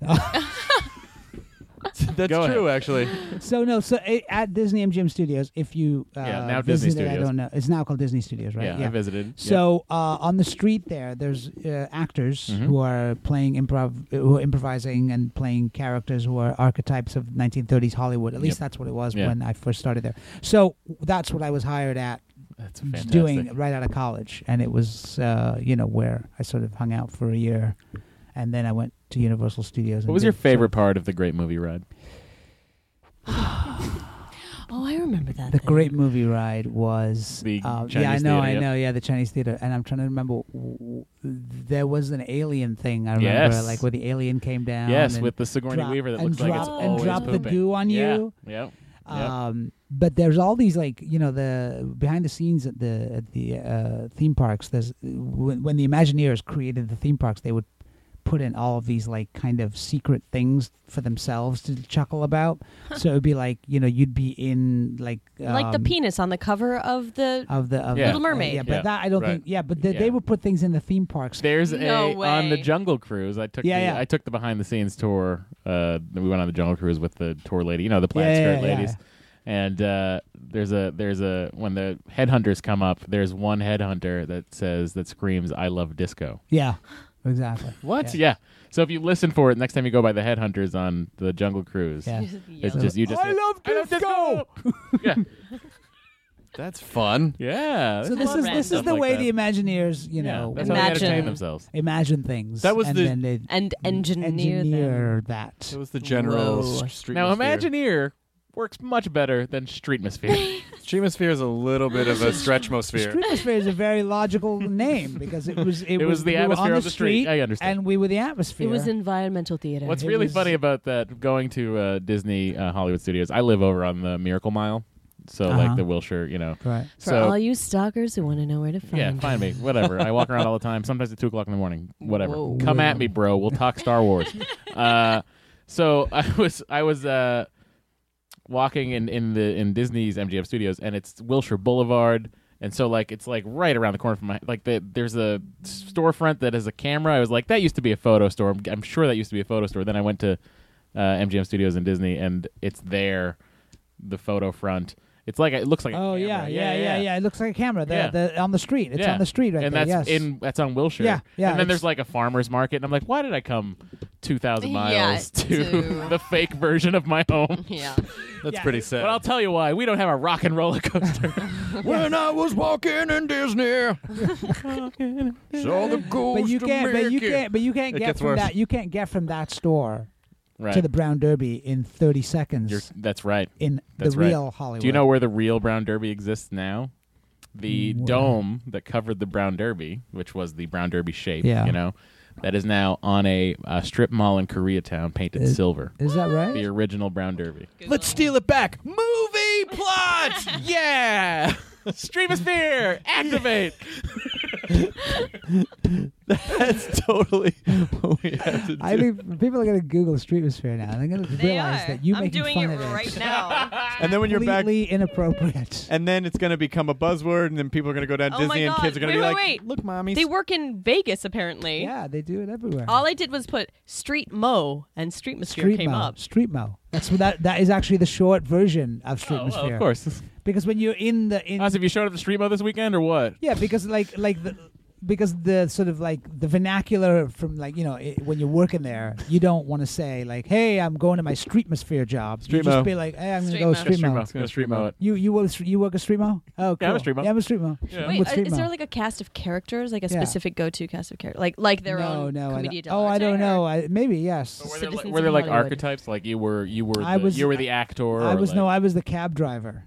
That's Go true, ahead. actually. So no, so uh, at Disney M G M Studios, if you uh, Yeah, now Disney visited, I Studios. don't know. It's now called Disney Studios, right? Yeah, I visited. Yep. So uh, on the street there, there's uh, actors Mhm. who are playing improv, who are improvising and playing characters who are archetypes of nineteen thirties Hollywood. At least Yep. that's what it was Yeah. when I first started there. So that's what I was hired at That's fantastic. doing right out of college, and it was uh, you know where I sort of hung out for a year, and then I went to Universal Studios. What and was your did favorite sort part of the Great Movie Ride? Oh, I remember that. of- The thing. great movie ride was The uh, Chinese yeah, I know, theater, I yep. know, yeah, the Chinese theater, and I'm trying to remember. W- w- there was an alien thing I remember, Yes. like where the alien came down. Yes, and with the Sigourney drop- Weaver that and looks like it's drop- and always drop the pooping. goo on Yeah, you. Yep. Yep. Um, but there's all these like you know the behind the scenes at the at the uh, theme parks. There's when, when the Imagineers created the theme parks, they would put in all of these like kind of secret things for themselves to chuckle about. So it would be like you know you'd be in like like the um, penis on the cover of the. of the of Yeah. Little uh, Mermaid. yeah, but Yeah, that I don't right. think. Yeah, but they, Yeah. they would put things in the theme parks. There's No a on the way. Jungle Cruise. I took Yeah, the, yeah. I took the behind the scenes tour. Uh, we went on the Jungle Cruise with the tour lady. You know, the plaid Yeah, skirt yeah, yeah. ladies. And uh, there's a there's a when the headhunters come up, there's one headhunter that says that screams, "I love disco." Yeah, Exactly. What? Yeah. Yeah. So if you listen for it next time you go by the Headhunters on the Jungle Cruise, Yeah. it's just you just. I love disco. Yeah. That's fun. Yeah. So this love is random this is stuff the like way that. the Imagineers, you Yeah, know, that's how they entertain Imagine. themselves. imagine things. That was and the- then they And engineer, engineer them. that. It was the general Whoa. s- street. Now, Imagineer works much better than Streetmosphere. Streamosphere is a little bit of a stretchmosphere. Streetmosphere is a very logical name because it was it, It was the we were atmosphere on of the street. I understand. and we were the atmosphere. It was environmental theater. What's It really was- funny about that, going to uh, Disney uh, Hollywood Studios, I live over on the Miracle Mile, so Uh-huh. like the Wilshire, you know. right. For so all you stalkers who want to know where to find yeah, it. find me, whatever. I walk around all the time, sometimes at two o'clock in the morning, whatever. Whoa. Come at me, bro. We'll talk Star Wars. uh, so I was I was uh, walking in, in the in Disney's M G M Studios, and it's Wilshire Boulevard. And so, like, it's like right around the corner from my like. The, there's a storefront that has a camera. I was like, that used to be a photo store. I'm, I'm sure that used to be a photo store. Then I went to uh, M G M Studios in Disney, and it's there, the photo front. It's like it looks like. Oh a yeah, camera. yeah, yeah, yeah. It looks like a camera. The, Yeah. the on the street. It's Yeah. on the street right and there. that's yes. in that's on Wilshire. Yeah, yeah, And then it's- there's like a farmer's market, and I'm like, why did I come two thousand Yeah, miles to to- the fake version of my home? Yeah. That's Yeah. pretty sad. But I'll tell you why. We don't have a rock and roller coaster. when I was walking in Disney, saw the ghost but you of can't. But you Mickey. can't. But you can't It get gets from worse. that. You can't get from that store right. to the Brown Derby in thirty seconds. You're, that's right. in That's the right. real Hollywood. Do you know where the real Brown Derby exists now? The Where? dome that covered the Brown Derby, which was the Brown Derby shape, Yeah. you know, that is now on a uh, strip mall in Koreatown painted Is- silver. Is that right? The original Brown Derby. Let's steal it back. Movie plot. Yeah! Streamosphere! Activate! That's totally what we have to do. I think people are going to Google Streetmosphere now. They're going to They realize are. that you I'm making doing fun it of it. right now. and then when you're back, Completely inappropriate. and then it's going to become a buzzword, and then people are going to go down Oh Disney, my and God. kids are going to Wait, be wait, like, wait. "Look, mommy." They work in Vegas, apparently. Yeah, they do it everywhere. All I did was put Street Mo, and Streetmosphere Street came Mo. up. Street Mo. That's what that. That is actually the short version of Oh, well, Streetmosphere. of course. Because when you're in the in Us, have you showed up the Street Mo this weekend or what? yeah, because like like the because the sort of like the vernacular from like you know it, when you're working there, you don't want to say like, "Hey, I'm going to my Streetmosphere job." Street you just Mo. be like, "Hey, I'm Street gonna go Mo. Street Mo." It's gonna Street Mo it. You you work you work a Street Mo? Oh, cool. Yeah, I'm a Street Mo. Yeah, I'm a Street Mo. Yeah. I'm Wait, with uh, Street is Mo. there like a cast of characters, like a Yeah. specific go-to cast of characters, like like their no, own no, I commedia don't, oh, I don't know. I, maybe yes. Were there, Citizens like, were there of like Hollywood. archetypes? Like you were, you were, I the, was- you were the actor. I or was like, no, I was the cab driver.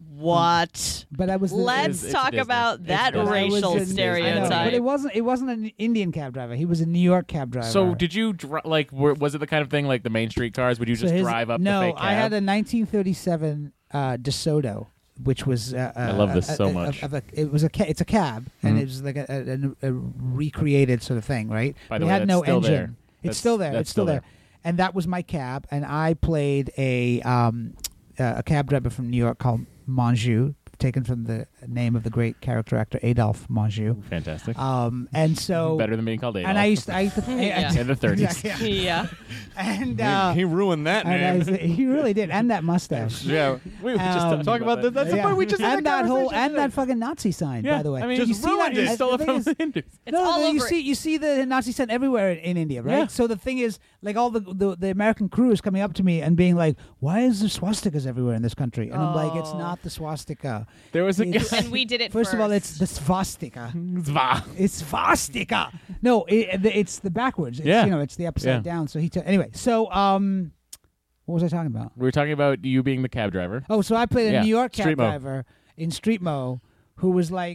What? But I was. The, Let's it's talk Disney. about It's that Disney. but I was racial in- I know, stereotype. but it wasn't. It wasn't an Indian cab driver. He was a New York cab driver. So did you dri- like? Were, was it the kind of thing like the Main Street cars? Would you So just his- drive up no, the fake cab? I had a nineteen thirty-seven uh, DeSoto, which was. Uh, I love this a- so a- much. Of a, it was a. Ca- it's a cab, and Mhm. it was like a, a, a, a recreated sort of thing, right? By the we way, had that's no still engine. there. It's That's- still there. that's It's still still there. And that was my cab, and I played a um, uh, a cab driver from New York called Monjou, taken from the name of the great character actor Adolphe Monjou. Fantastic. Um, and so Better than being called Adolf. and I used to, I used to Yeah. in the thirties. Yeah, yeah. yeah. and He- uh, he ruined that and I name. was- he really did, and that mustache. yeah, We were just Um, talking about this. That's the Yeah. point we just had and that that whole conversation and today. that fucking Nazi sign, Yeah, by the way. I mean, Just you see ruined that? it. You stole the it thing from is- the Hindus. It's no, all no, you over. see, you see the Nazi sign everywhere in, in India, right? Yeah. So the thing is, like all the, the the American crew is coming up to me and being like, "Why is there swastikas everywhere in this country?" And I'm like, "It's Oh. not the swastika. There was a It's- guy. And we did it First first. of all, it's the swastika. Zva. It's swastika. No, it, it's the backwards. It's, Yeah. you know, it's the upside Yeah. down. So he t- anyway. So um, what was I talking about? We were talking about you being the cab driver. Oh, so I played a Yeah. New York cab Street Mo. driver in Street Mo, who was like,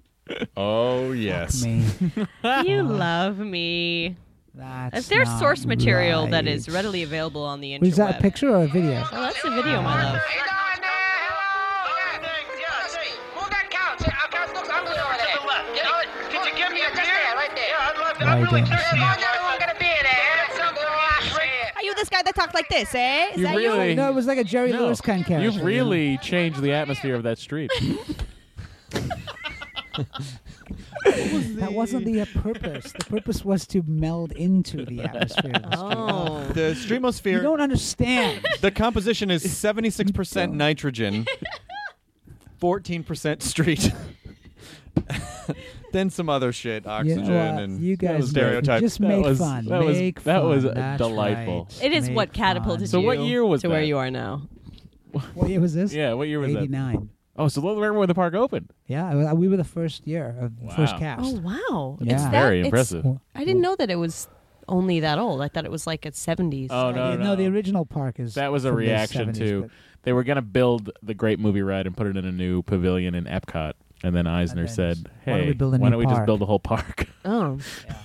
Oh "Fuck yes. me." You love me. That's If there's not source material that right. is readily available on the interweb. Was that a picture or a video? Oh, that's a video, my love. I don't see. Are you this guy that talks like this, eh? Is You that really- you? No, it was like a Jerry No. Lewis kind of character. You've really changed the atmosphere of that street. That wasn't the uh, purpose. The purpose was to meld into the atmosphere. Of the street. Oh. The You Streamosphere. don't understand. The composition is seventy-six percent nitrogen, fourteen percent street. then some other shit, You oxygen know what? and You guys stereotypes. just That make was- fun. that was- make that fun. was That's delightful. right. It is Make what catapulted fun. So what you year was to where that? you are now. What year was this? Yeah, what year was that? eighty-nine. Oh, so remember when the park opened? Yeah, I- we were the first year of the first Wow. cast. Oh wow! Yeah. It's that, Very it's- impressive. I didn't know that it was only that old. I thought it was like a seventies. Oh, no, Yeah, no. the original park is. That was a from the reaction seventies, to but- they were going to build the Great Movie Ride and put it in a new pavilion in Epcot, and then Eisner And then said, just, "Hey, why don't we build a why new don't we just park?" build the whole park?" Oh,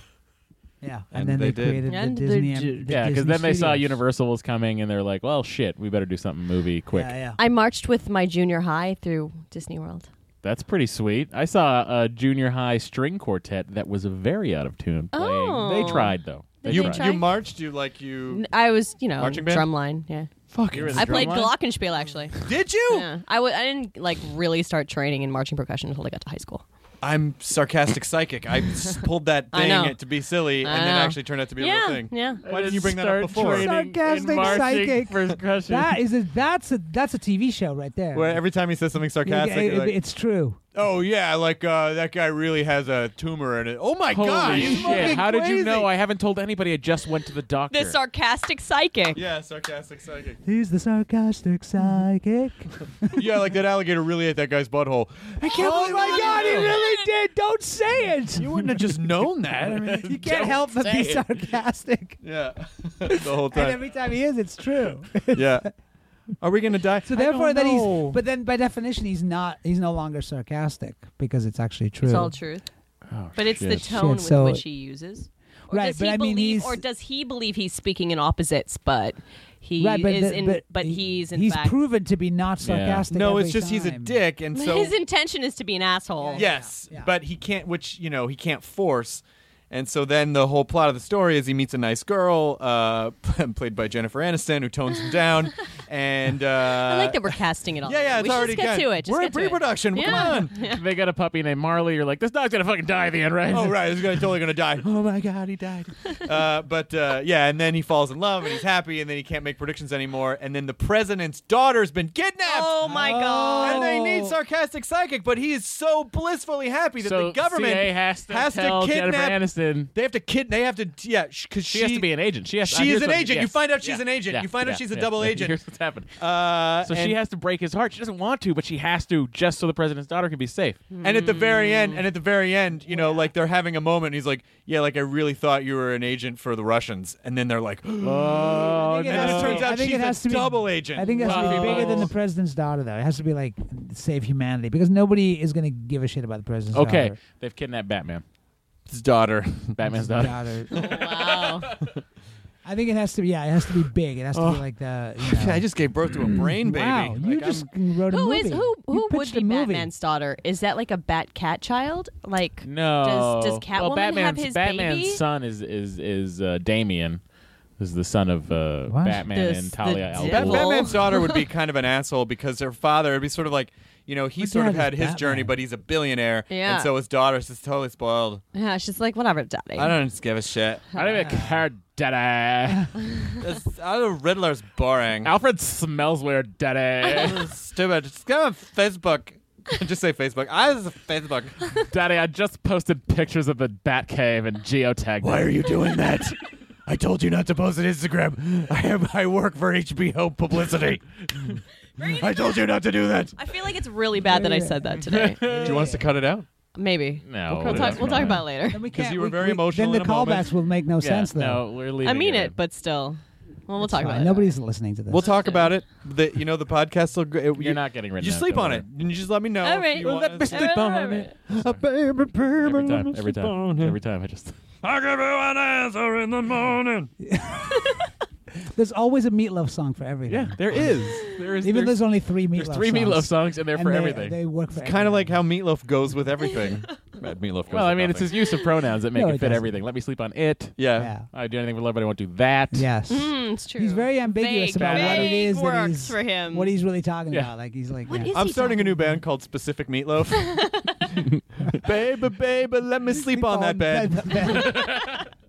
Yeah, And and, then they they, did. created And the they Disney. did. the yeah, because Disney then they saw Studios. Universal was coming, and they're like, "Well, shit, we better do something movie quick." Yeah, yeah. I marched with my junior high through Disney World. That's pretty sweet. I saw a junior high string quartet that was very out of tune playing. Oh. They tried though. They You Did tried. try? you marched. You like you. N- I was, you know, Marching band? drumline. Yeah, Fuck You were the I played drumline? glockenspiel actually. Did you? Yeah, I w- I didn't like really start training in marching percussion until I got to high school. I'm sarcastic psychic. I s- pulled that I thing know. to be silly, I and then know. actually turned out to be a yeah, real thing. yeah. Why didn't you bring that Start up before? training in Sarcastic marching psychic. percussion. That is a that's a that's a T V show right there. Where every time he says something You- sarcastic, it- you're like, it's true. oh yeah, like uh, that guy really has a tumor in it. Oh my Holy god, he's shit! fucking How did you crazy. know? I haven't told anybody. I just went to the doctor. The sarcastic psychic. Yeah, sarcastic psychic. He's the sarcastic psychic. Yeah, like that alligator really ate that guy's butthole. I can't Oh believe my that. God, he really did! Don't say it. You wouldn't have just known that. I mean, You can't help but be sarcastic. yeah, the whole And time. every time he is, it's true. Yeah. Are we gonna die? So I therefore, don't then know. he's. But then, by definition, he's not. He's no longer sarcastic because it's actually true. It's all truth. Oh, But it's the shit. tone Shit, so- with which he uses. Or Right, does but he I mean, believe, he's- or does he believe he's speaking in opposites, but he right, but is the- in, but, but he- he's in he's fact. proven to be not sarcastic. no, every it's just he's a time. dick, and so his intention is to be an asshole. yes, Yeah, yeah. but he can't. Which you know he can't force. And so then the whole plot of the story is he meets a nice girl, uh, played by Jennifer Aniston, who tones him down. And uh, I like that we're casting it all. yeah, yeah, it's we should already just get kind- to it. Just We're get in to it. pre-production. Yeah. Come on. They got a puppy named Marley. You're like, this dog's gonna fucking die at the end, right? Oh right, this guy's totally gonna die. Oh my god, he died. uh, but uh, yeah, and then he falls in love and he's happy, and then he can't make predictions anymore. And then the president's daughter's been kidnapped. Oh my god. And they need sarcastic psychic, but he is so blissfully happy that So the government C A has to tell kidnap. Jennifer Aniston. They have to kid. They have to. Yeah, because She, has to be an agent. She has. she here's is an what- agent. You yes. find out she's Yeah. an agent. Yeah. You find out Yeah. she's a Yeah. double Yeah. agent. Here's what's happened. Uh, So and, she has to break his heart. She doesn't want to, but she has to just so the president's daughter can be safe. And at the very end, and at the very end, you know, like they're having a moment. And he's like, "Yeah, like I really thought you were an agent for the Russians," and then they're like, Oh, I think it and then has it to turns be- I out think she's it has a to be- double agent. I think it has to be Wow. bigger than the president's daughter, though. It has to be like save humanity because nobody is going to give a shit about the president's Okay, daughter. they've kidnapped Batman. his daughter. Batman's daughter. Daughter. Wow. I think it has to be. Yeah, it has to be big. It has to Oh. be like the. You know, I just gave birth to a brain baby. wow, you Like, just I'm- wrote a Who movie. is who? You Who would pitched be a movie. Batman's daughter? Is that like a Bat Cat child? Like No. Does does Catwoman well, Batman's, have his Batman's baby? son is is is uh, Damien. Is the son of uh, What? Batman The- and the Talia al devil. Bat- Ghul. Batman's daughter would be kind of an asshole because her father would be sort of like, you know, he But sort of Dad had is his Batman. journey, but he's a billionaire, Yeah. and so his daughter's just totally spoiled. yeah, she's like whatever, daddy. I don't just give a shit. I don't even care, daddy. It's, I know Riddler's boring. Alfred smells weird, daddy. Stupid. Just go on Facebook. Just say Facebook. I was Facebook. Daddy, I just posted pictures of the Batcave and geotagged Why it. are you doing that? I told you not to post on Instagram. I have I work for H B O publicity. I told you not to do that. I feel like it's really bad that I said that today. Do you want us to cut it out? Maybe. No, We'll talk. We'll talk about it later. Then we 'Cause can't- you were we- very we- emotional Then in the a moment. callbacks will make no Yeah, sense, though. no, we're leaving. I mean it, it, but still. Well, we'll talk Fine. about it. Nobody's listening to this. We'll talk about it. The you know the podcast will. Go, You're not getting rid of You it. sleep on it. And you just let me know. All if right. you Well, want let us me to- sleep on it. Every time, every time, every time. I just. I'll give you an answer in the morning. There's always a Meatloaf song for everything. Yeah, there is. There is. Even there's, there's only three Meatloaf there's three songs. Meatloaf songs, and they're And for they, everything. They work for It's kind of like how Meatloaf goes with everything. Bad Meatloaf goes well, I with mean, it's nothing. his use of pronouns that make No, it it fit doesn't. everything. Let me sleep on it. Yeah. Yeah. I do anything for love, but I won't do that. Yes. Mm, it's true. He's very ambiguous Vague, about what it vague is that works he's for him. what he's really talking Yeah. about. Like he's like, What yeah. is I'm he starting a talking new band called Specific Meatloaf. baby, baby, let me sleep, on, that bed. bed.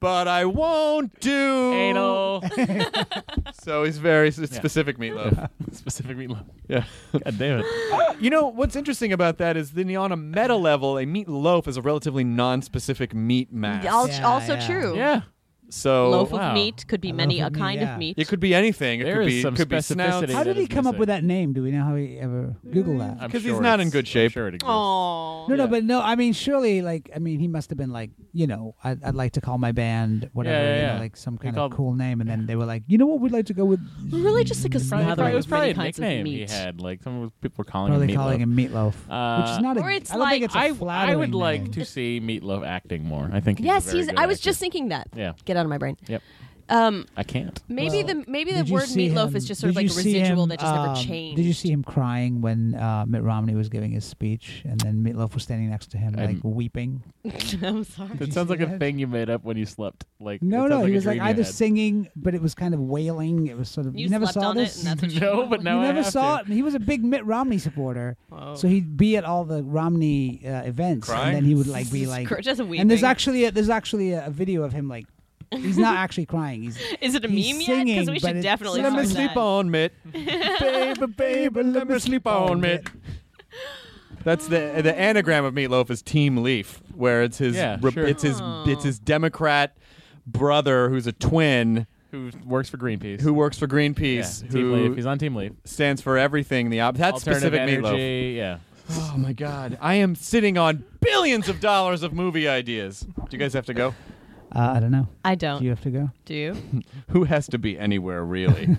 but I won't do Anal. So he's very s- specific meatloaf. Specific meatloaf. Yeah. God damn it. You know what's interesting about that is then on a meta level, a meatloaf is a relatively non-specific meat mass. Al- Yeah, also yeah. true. Yeah. So Loaf wow. of meat could be A many loaf a of meat, kind yeah. of meat. it could be anything. It There could is be some could be snouts. specificity. How did that he is come up missing. with that name? Do we know how he ever Googled that? I'm 'Cause he's sure not in it's- good shape. I'm sure it exists. Oh. No, no, Yeah. but no. I mean, surely, like, I mean, he must have been like, you know, I'd, I'd like to call my band whatever, Yeah, yeah, you know, yeah. like some He kind called- of cool name, and then they were like, you know what, we'd like to go with. Really, just like a Probably, smattering probably, it was of many probably a kinds of nickname he meat. had. Like some of people were calling Probably him calling Meatloaf. him Meatloaf, which is Uh, not a. Or it's I don't think like- it's a I, I flattering would like name. to see Meatloaf acting more. I think he's Yes, a very he's. good I was actor. just thinking that. Yeah. Get out of my brain. Yep. Um, I can't. maybe Well, the maybe the Did you word see meatloaf him- is just sort of did like you a see residual him, that just never um, changed. Did you see him crying when uh, Mitt Romney was giving his speech, and then Meatloaf was standing next to him, I'm- like weeping? I'm sorry. Did That you sounds see like a that? thing you made up when you slept. Like No, it no, sounds he a was like dream you either had. singing, but it was kind of wailing. It was sort of. You You, never slept saw on this. it, and that's what you No, but now you I never have saw to. it. He was a big Mitt Romney supporter, Whoa. so he'd be at all the Romney uh, events, Crying? and then he would like be like. Cr- just And there's weeping. actually a, there's actually a, a video of him like. He's not actually crying. He's Is it a he's meme yet? singing, Because we but should it's- definitely Let me find sleep that. on, Mitt. baby, baby, let me sleep on, Mitt. That's the the anagram of Meatloaf is Team Leaf, where it's his Yeah, re- sure. it's his Oh. it's his Democrat brother who's a twin Who works for Greenpeace? who works for Yeah, Greenpeace, Team who Leaf. He's on Team Leaf. stands for everything. The op- that's Alternative specific Meatloaf. energy. Yeah. Oh my God, I am sitting on billions of dollars of movie ideas. Do you guys have to go? Uh, I don't know. I Do don't. you have to go? Do you? Who has to be anywhere really?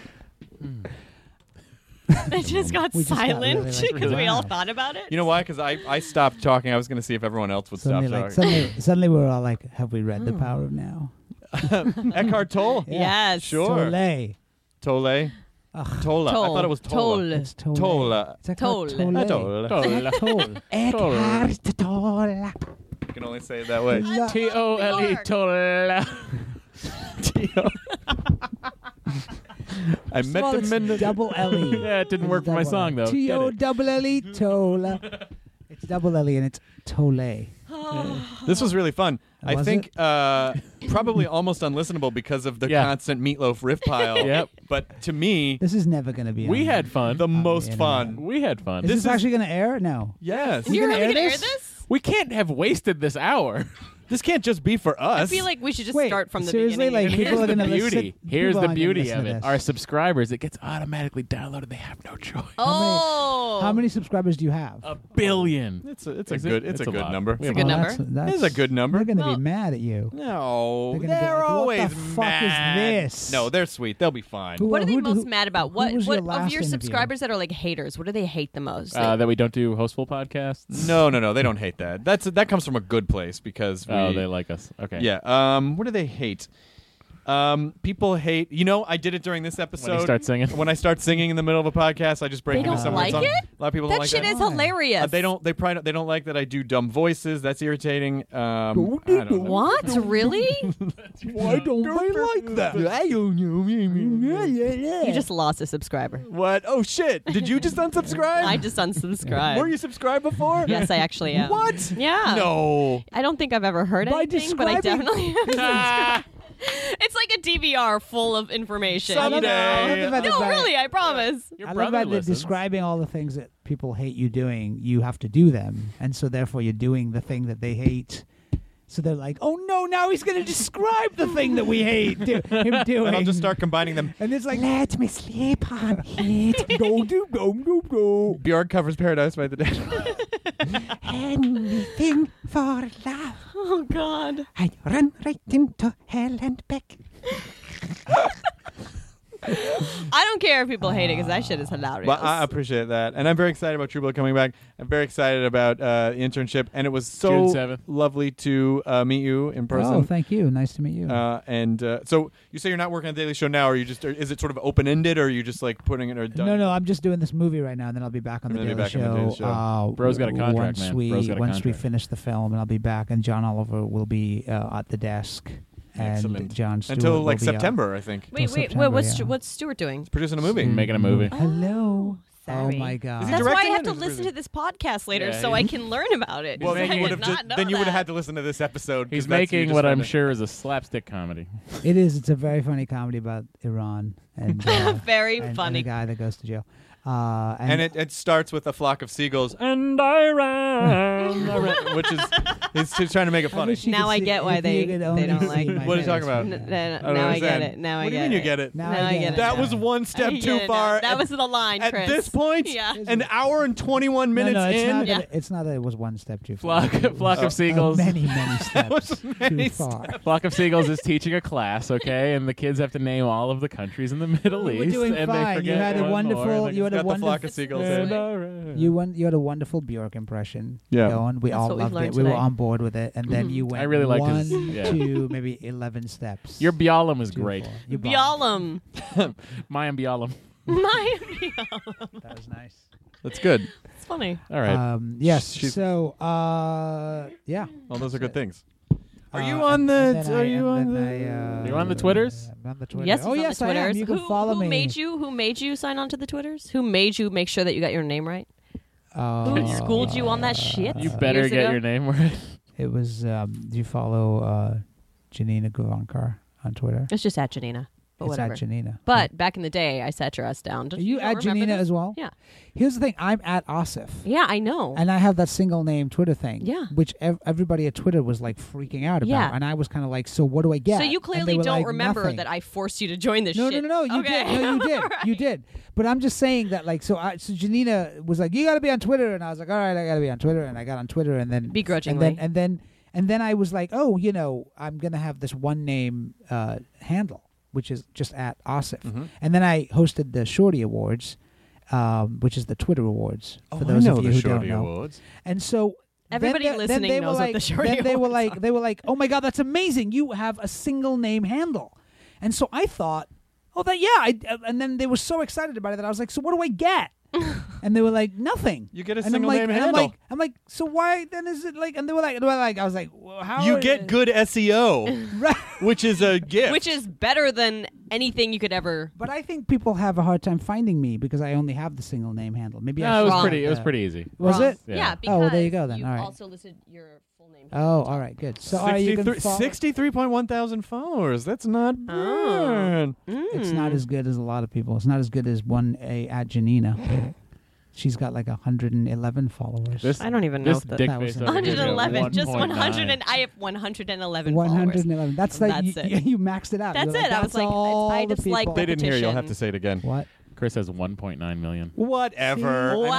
It just got We just got silent really, like, because we all wow. thought about it. You know why? Because I, I stopped talking. I was going to see if everyone else would Suddenly, stop like talking. suddenly, suddenly we're all like, have we read The Power of Now? Eckhart Tolle. Yeah. Yes. Sure. Tolle. Tolle. Ugh. Tola. I Toll. thought it was Tola. Toll. It's Tolle. Tola. Is that Tolle. called Tolle? Tolle. Tolle. Eckhart Tolle. You can only say it that way. T O L E Tola. I met Well, him it's in the double L E. Yeah, it didn't work for my song though. T Get O it. double L E Tola. It's double L E and it's Tolle. This was really fun. I Was think uh, probably almost unlistenable because of the Yeah. constant Meatloaf riff pile. Yep. But to me, This is never going to be. We on had fun. the most internet. fun. We had fun. Is This this, is- actually going to air? No. Yes. You You're gonna really air gonna air this? this? We can't have wasted this hour. This can't just be for I us. feel like we should just Wait, start from the seriously, beginning. like, And people here's are the gonna beauty. listen- Here's people the aren't gonna beauty listen of to it. this. Our subscribers, it gets automatically downloaded. They have no choice. Oh. How many subscribers do you have? A billion. it's a, it's a Is it? good it's, It's a a good lot. number. We have a good Well, number. that's- that's- It's a good number. They're going to Well- be mad at you. No, They're they're, gonna be like, what always the fuck is mad. this? No, they're sweet. They'll be fine. Who- What are they who- most who- mad about? who What was what your of last your interview? subscribers that are like haters? What do they hate the most? Uh, that we don't do hostful podcasts. No, no, no. They don't hate that. That's that comes from a good place because we, Oh, they like us. Okay. Yeah. Um. What do they hate? Um. People hate. You know, I did it during this episode. When you start singing. When I start singing in the middle of a podcast, I just break They into don't someone's like song. it? A lot of people that don't like shit that. is hilarious. Uh, they don't. They probably don't, they don't like that I do dumb voices. That's irritating. Um. I don't know. What? Really? Why don't they like that? You just lost a subscriber. What? Oh shit! Did you just unsubscribe? I just unsubscribed. Were you subscribed before? Yes, I actually am. What? Yeah. No. I don't think I've ever heard By anything, but I describing- definitely have subscribed. It's like a D V R full of information. I love Someday. that- I love the fact No, that- really, I promise. Your I love brother that they're listens. describing all the things that people hate you doing. You have to do them, and so therefore you're doing the thing that they hate. So they're like, "Oh no! Now he's going to describe the thing that we hate do- him doing." And I'll just start combining them. And it's like, Let me sleep on it. "Go do go go go." Bjork covers Paradise by the Dead. Anything for love. Oh, God. I run right into hell and back. I don't care if people hate it because that shit is hilarious. But I appreciate that, and I'm very excited about True Blood coming back. I'm very excited about uh, the internship, and it was so June seventh. lovely to uh, meet you in person. Oh, thank you. Nice to meet you. Uh, and uh, so you say you're not working on the Daily Show now, or you just or is it sort of open ended, or are you just like putting it or done? no, no, I'm just doing this movie right now, and then I'll be back on And the then Daily be back on the Daily Show. Show. Uh, Bro's got a contract, once man. We Bro's got a once we contract. finish the film, and I'll be back, and John Oliver will be uh, at the desk, and Excellent. John Stewart Until will like be, uh, September, I think. Wait, till wait, September, wait. What's yeah. Stu- what's Stewart doing? Producing a movie. Making a movie. Hello. Sorry. Oh my god. Is he That's why I directing have it to or is it listen to this podcast later Yeah, so I he's- can learn about it. Well, I then you did would have not just know then you would have that. had to listen to this episode. 'cause He's that's- you making just what read I'm it. sure is a slapstick comedy. It is. It's a very funny comedy about Iran and uh, Very and, and funny. a guy that goes to jail. Uh, and, And it, it starts with a flock of seagulls, and I ran, I ran which is he's just trying to make it I funny. wish you Now could I see- get why if they- you could they only don't see like my What are you talking face. about? N- n- I don't now I get understand. it. Now I What do get you mean it. you get it? Now Now I I get get it. it. That now. was one I step get too it now. far. That At- was the line, At Chris. this point, Yeah. an hour and twenty-one minutes no, no, it's in. not, Yeah. that it, it's not that it was one step too far. Flock, flock Oh. of seagulls. Uh, many, many steps was many too far. Flock of Seagulls is teaching a class, okay, and the kids have to name all of the countries in the Middle We're East. doing and fine. They You forget had a one wonderful- More, and you had a Got the wonderful- flock of seagulls. they- in. And I You went. You had a wonderful Bjork impression. Yeah. going. We That's all what we've loved learned it. We were today. on board with it, and then you went. I really liked one, his- yeah. two, maybe eleven steps. Your Bialum was Too great. far. You bombed. Bialum. Mayim Bialum. My Bialum. That was nice. That's good. It's funny. All right. Um, yes. She's- So, uh, yeah. All those are good things. Are Uh, you on and- the? and then Are I- you and on the? then I, uh, You on the Twitters? I'm on the Twitter. Yes, Oh, he's on yes, the I am. Twitters. You can who, follow who me. made you? Who made you sign on to the Twitters? Who made you make sure that you got your name right? Uh, Who schooled you on that shit? You better years get ago? your name right. It was. Um, do you follow uh, Janina Gavankar on Twitter? It's just at Janina. But it's whatever. at Janina. But back in the day, I set your ass down. Are Don't you don't at remember Janina this? as well? Yeah. Here's the thing. I'm at Asif. Yeah, I know. And I have that single name Twitter thing. Yeah. Which ev- everybody at Twitter was like freaking out about. Yeah. And I was kind of like, so what do I get? So you And they clearly were don't like, remember nothing. that I forced you to join this No, shit. no, no, no. You okay. did. No, you did. You did. But I'm just saying that, like, so I, so Janina was like, you got to be on Twitter. And I was like, all right, I got to be on Twitter. And I got on Twitter. And then. Begrudgingly. And then, and then, and then I was like, oh, you know, I'm going to have this one name uh, handle, which is just at Asif. Mm-hmm. And then I hosted the Shorty Awards, um, which is the Twitter Awards. For Oh, those I know of you the who Shorty don't know. Awards. And so Everybody then they, listening then they knows were what like, the Shorty then they were Awards like, are. they were like, oh my god, that's amazing! You have a single name handle. And so I thought, oh, that yeah. I, uh, and then they were so excited about it that I was like, so what do I get? And they were like, nothing. You get a and single I'm like, name and I'm handle. like, I'm like, so why then is it like? And they were like, they were like, I was like, well, how? You are- get good S E O, right. which is a gift. Which is better than anything you could ever. But I think people have a hard time finding me because I only have the single name handle. Maybe I No, it was should pretty. get It was the- pretty easy. Was Wrong. it? Yeah. Yeah, because Oh, well, there you go then. you've All right. also listed your full name. Oh, all right, good. So all right, you can follow. sixty-three point one thousand followers. That's not Oh. bad. It's not as good as a lot of people. It's not as good as one a at Janina. She's got like one hundred eleven followers. This, I don't even know this if the- dick That was face a- over here is one hundred eleven, at just one one point hundred, nine. and I have one hundred eleven one followers. hundred eleven. That's like That's you, it. you maxed it out. That's You're it. I was that's like, all I the just like people. They didn't hear you. You'll have to Competition. say it again. What? Chris has one point nine million. Whatever. Wow.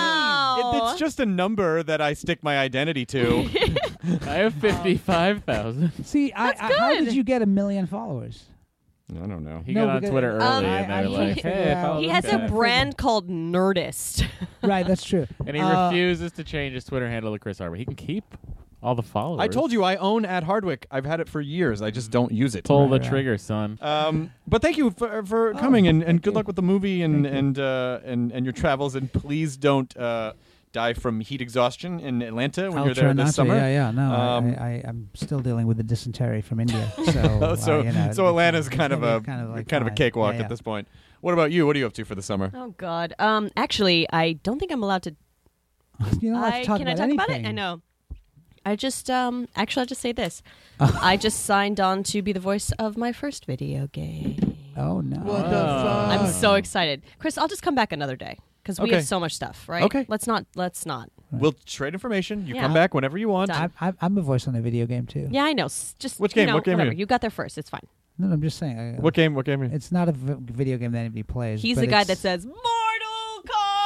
I mean, it- it's just a number that I stick my identity to. I have fifty-five thousand. See, I, I, how did you get a million followers? I don't know. He No, got on because- Twitter early, Um, and they I- were I like, figured "Hey, out- follow He this has guy." a brand called Nerdist. Right, that's true. and he Uh, refuses to change his Twitter handle to Chris Arbor. He can keep all the followers. I told you I own at Hardwick. I've had it for years. I just don't use it. Pull the Right, right. trigger, son. Um, but thank you for, for Oh, coming and, and thank good you. luck with the movie and Thank you. and, uh, and and your travels. And please don't uh, die from heat exhaustion in Atlanta when I'll you're try there not this to. summer. Yeah, yeah. No, Um, I, I, I'm still dealing with the dysentery from India. So, so uh, you know, so Atlanta's it's kind of gonna a be kind of, like kind of a fine. cakewalk Yeah, yeah. at this point. What about you? What are you up to for the summer? Oh God. Um. Actually, I don't think I'm allowed to. You don't have I to talk can I about talk about it? anything. I know. I just um. Actually, I'll just say this. I just signed on to be the voice of my first video game. Oh no! What the fuck? I'm so excited, Chris. I'll just come back another day because we Okay. have so much stuff, right? Okay. Let's not. Let's not. We'll trade information. You Yeah. come back whenever you want. Done. I'm, I'm, I'm a voice on a video game too. Yeah, I know. S- Just Which you game? know, What game are Whatever. you? You got there first. It's fine. No, no, I'm just saying. I, What game? What game are you? It's not a v- video game that anybody plays. He's but the guy it's- that says Mortal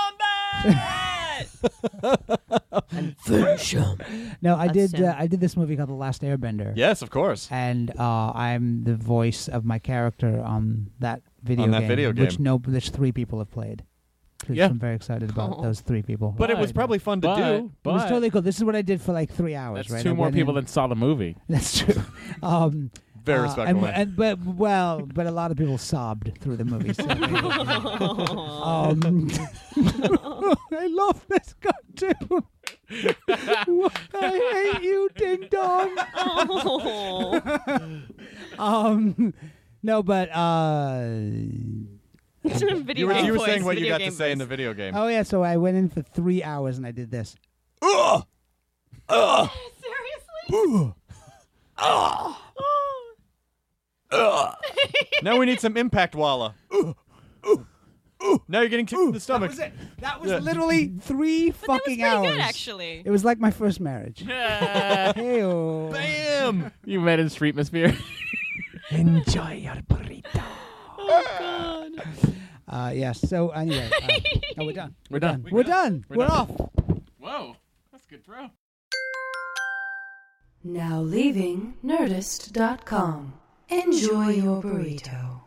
Kombat. and finish him. No, I That's did. him. Uh, I did this movie called The Last Airbender. Yes, of course. And uh, I'm the voice of my character on that video On that game, video which game. no, which three people have played. Which Yeah. I'm very excited about Oh. those three people. But it was probably fun to but, do. It But was totally cool. This is what I did for like three hours. that's right? two I more went people in- than saw the movie. That's true. Um, Very uh, respectful. And, and, but well, but a lot of people sobbed through the movie. So, um, I love this cartoon. I hate you, Ding Dong. Oh. um, no, but uh, Video You were, game you were voice, saying what you video got to game say in voice. the video game. Oh yeah, so I went in for three hours and I did this. Seriously? Now we need some impact walla. Now you're getting kicked in the stomach. That was it. That was Yeah. literally three That was fucking pretty hours. good, actually. It was like my first marriage. Hey-o. Bam! You met in Streetmosphere. Enjoy your burrito. Oh, God. Uh, yes. So anyway, uh, oh, we're done. We're done. We're done. We're We're done. off. Whoa, that's a good throw. Now leaving Nerdist dot com. Enjoy your burrito.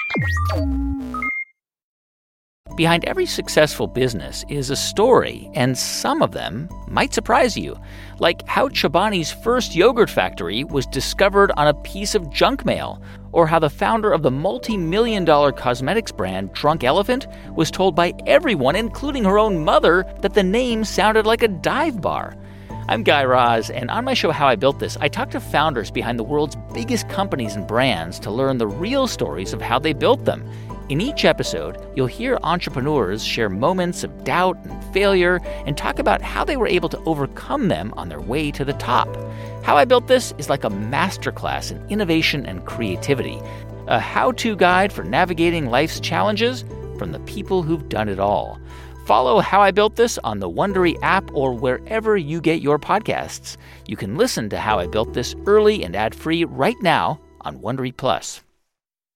Behind every successful business is a story, and some of them might surprise you. Like how Chobani's first yogurt factory was discovered on a piece of junk mail, or how the founder of the multi-million dollar cosmetics brand Drunk Elephant was told by everyone, including her own mother, that the name sounded like a dive bar. I'm Guy Raz, and on my show How I Built This, I talk to founders behind the world's biggest companies and brands to learn the real stories of how they built them. In each episode, you'll hear entrepreneurs share moments of doubt and failure and talk about how they were able to overcome them on their way to the top. How I Built This is like a masterclass in innovation and creativity, a how-to guide for navigating life's challenges from the people who've done it all. Follow How I Built This on the Wondery app or wherever you get your podcasts. You can listen to How I Built This early and ad-free right now on Wondery Plus.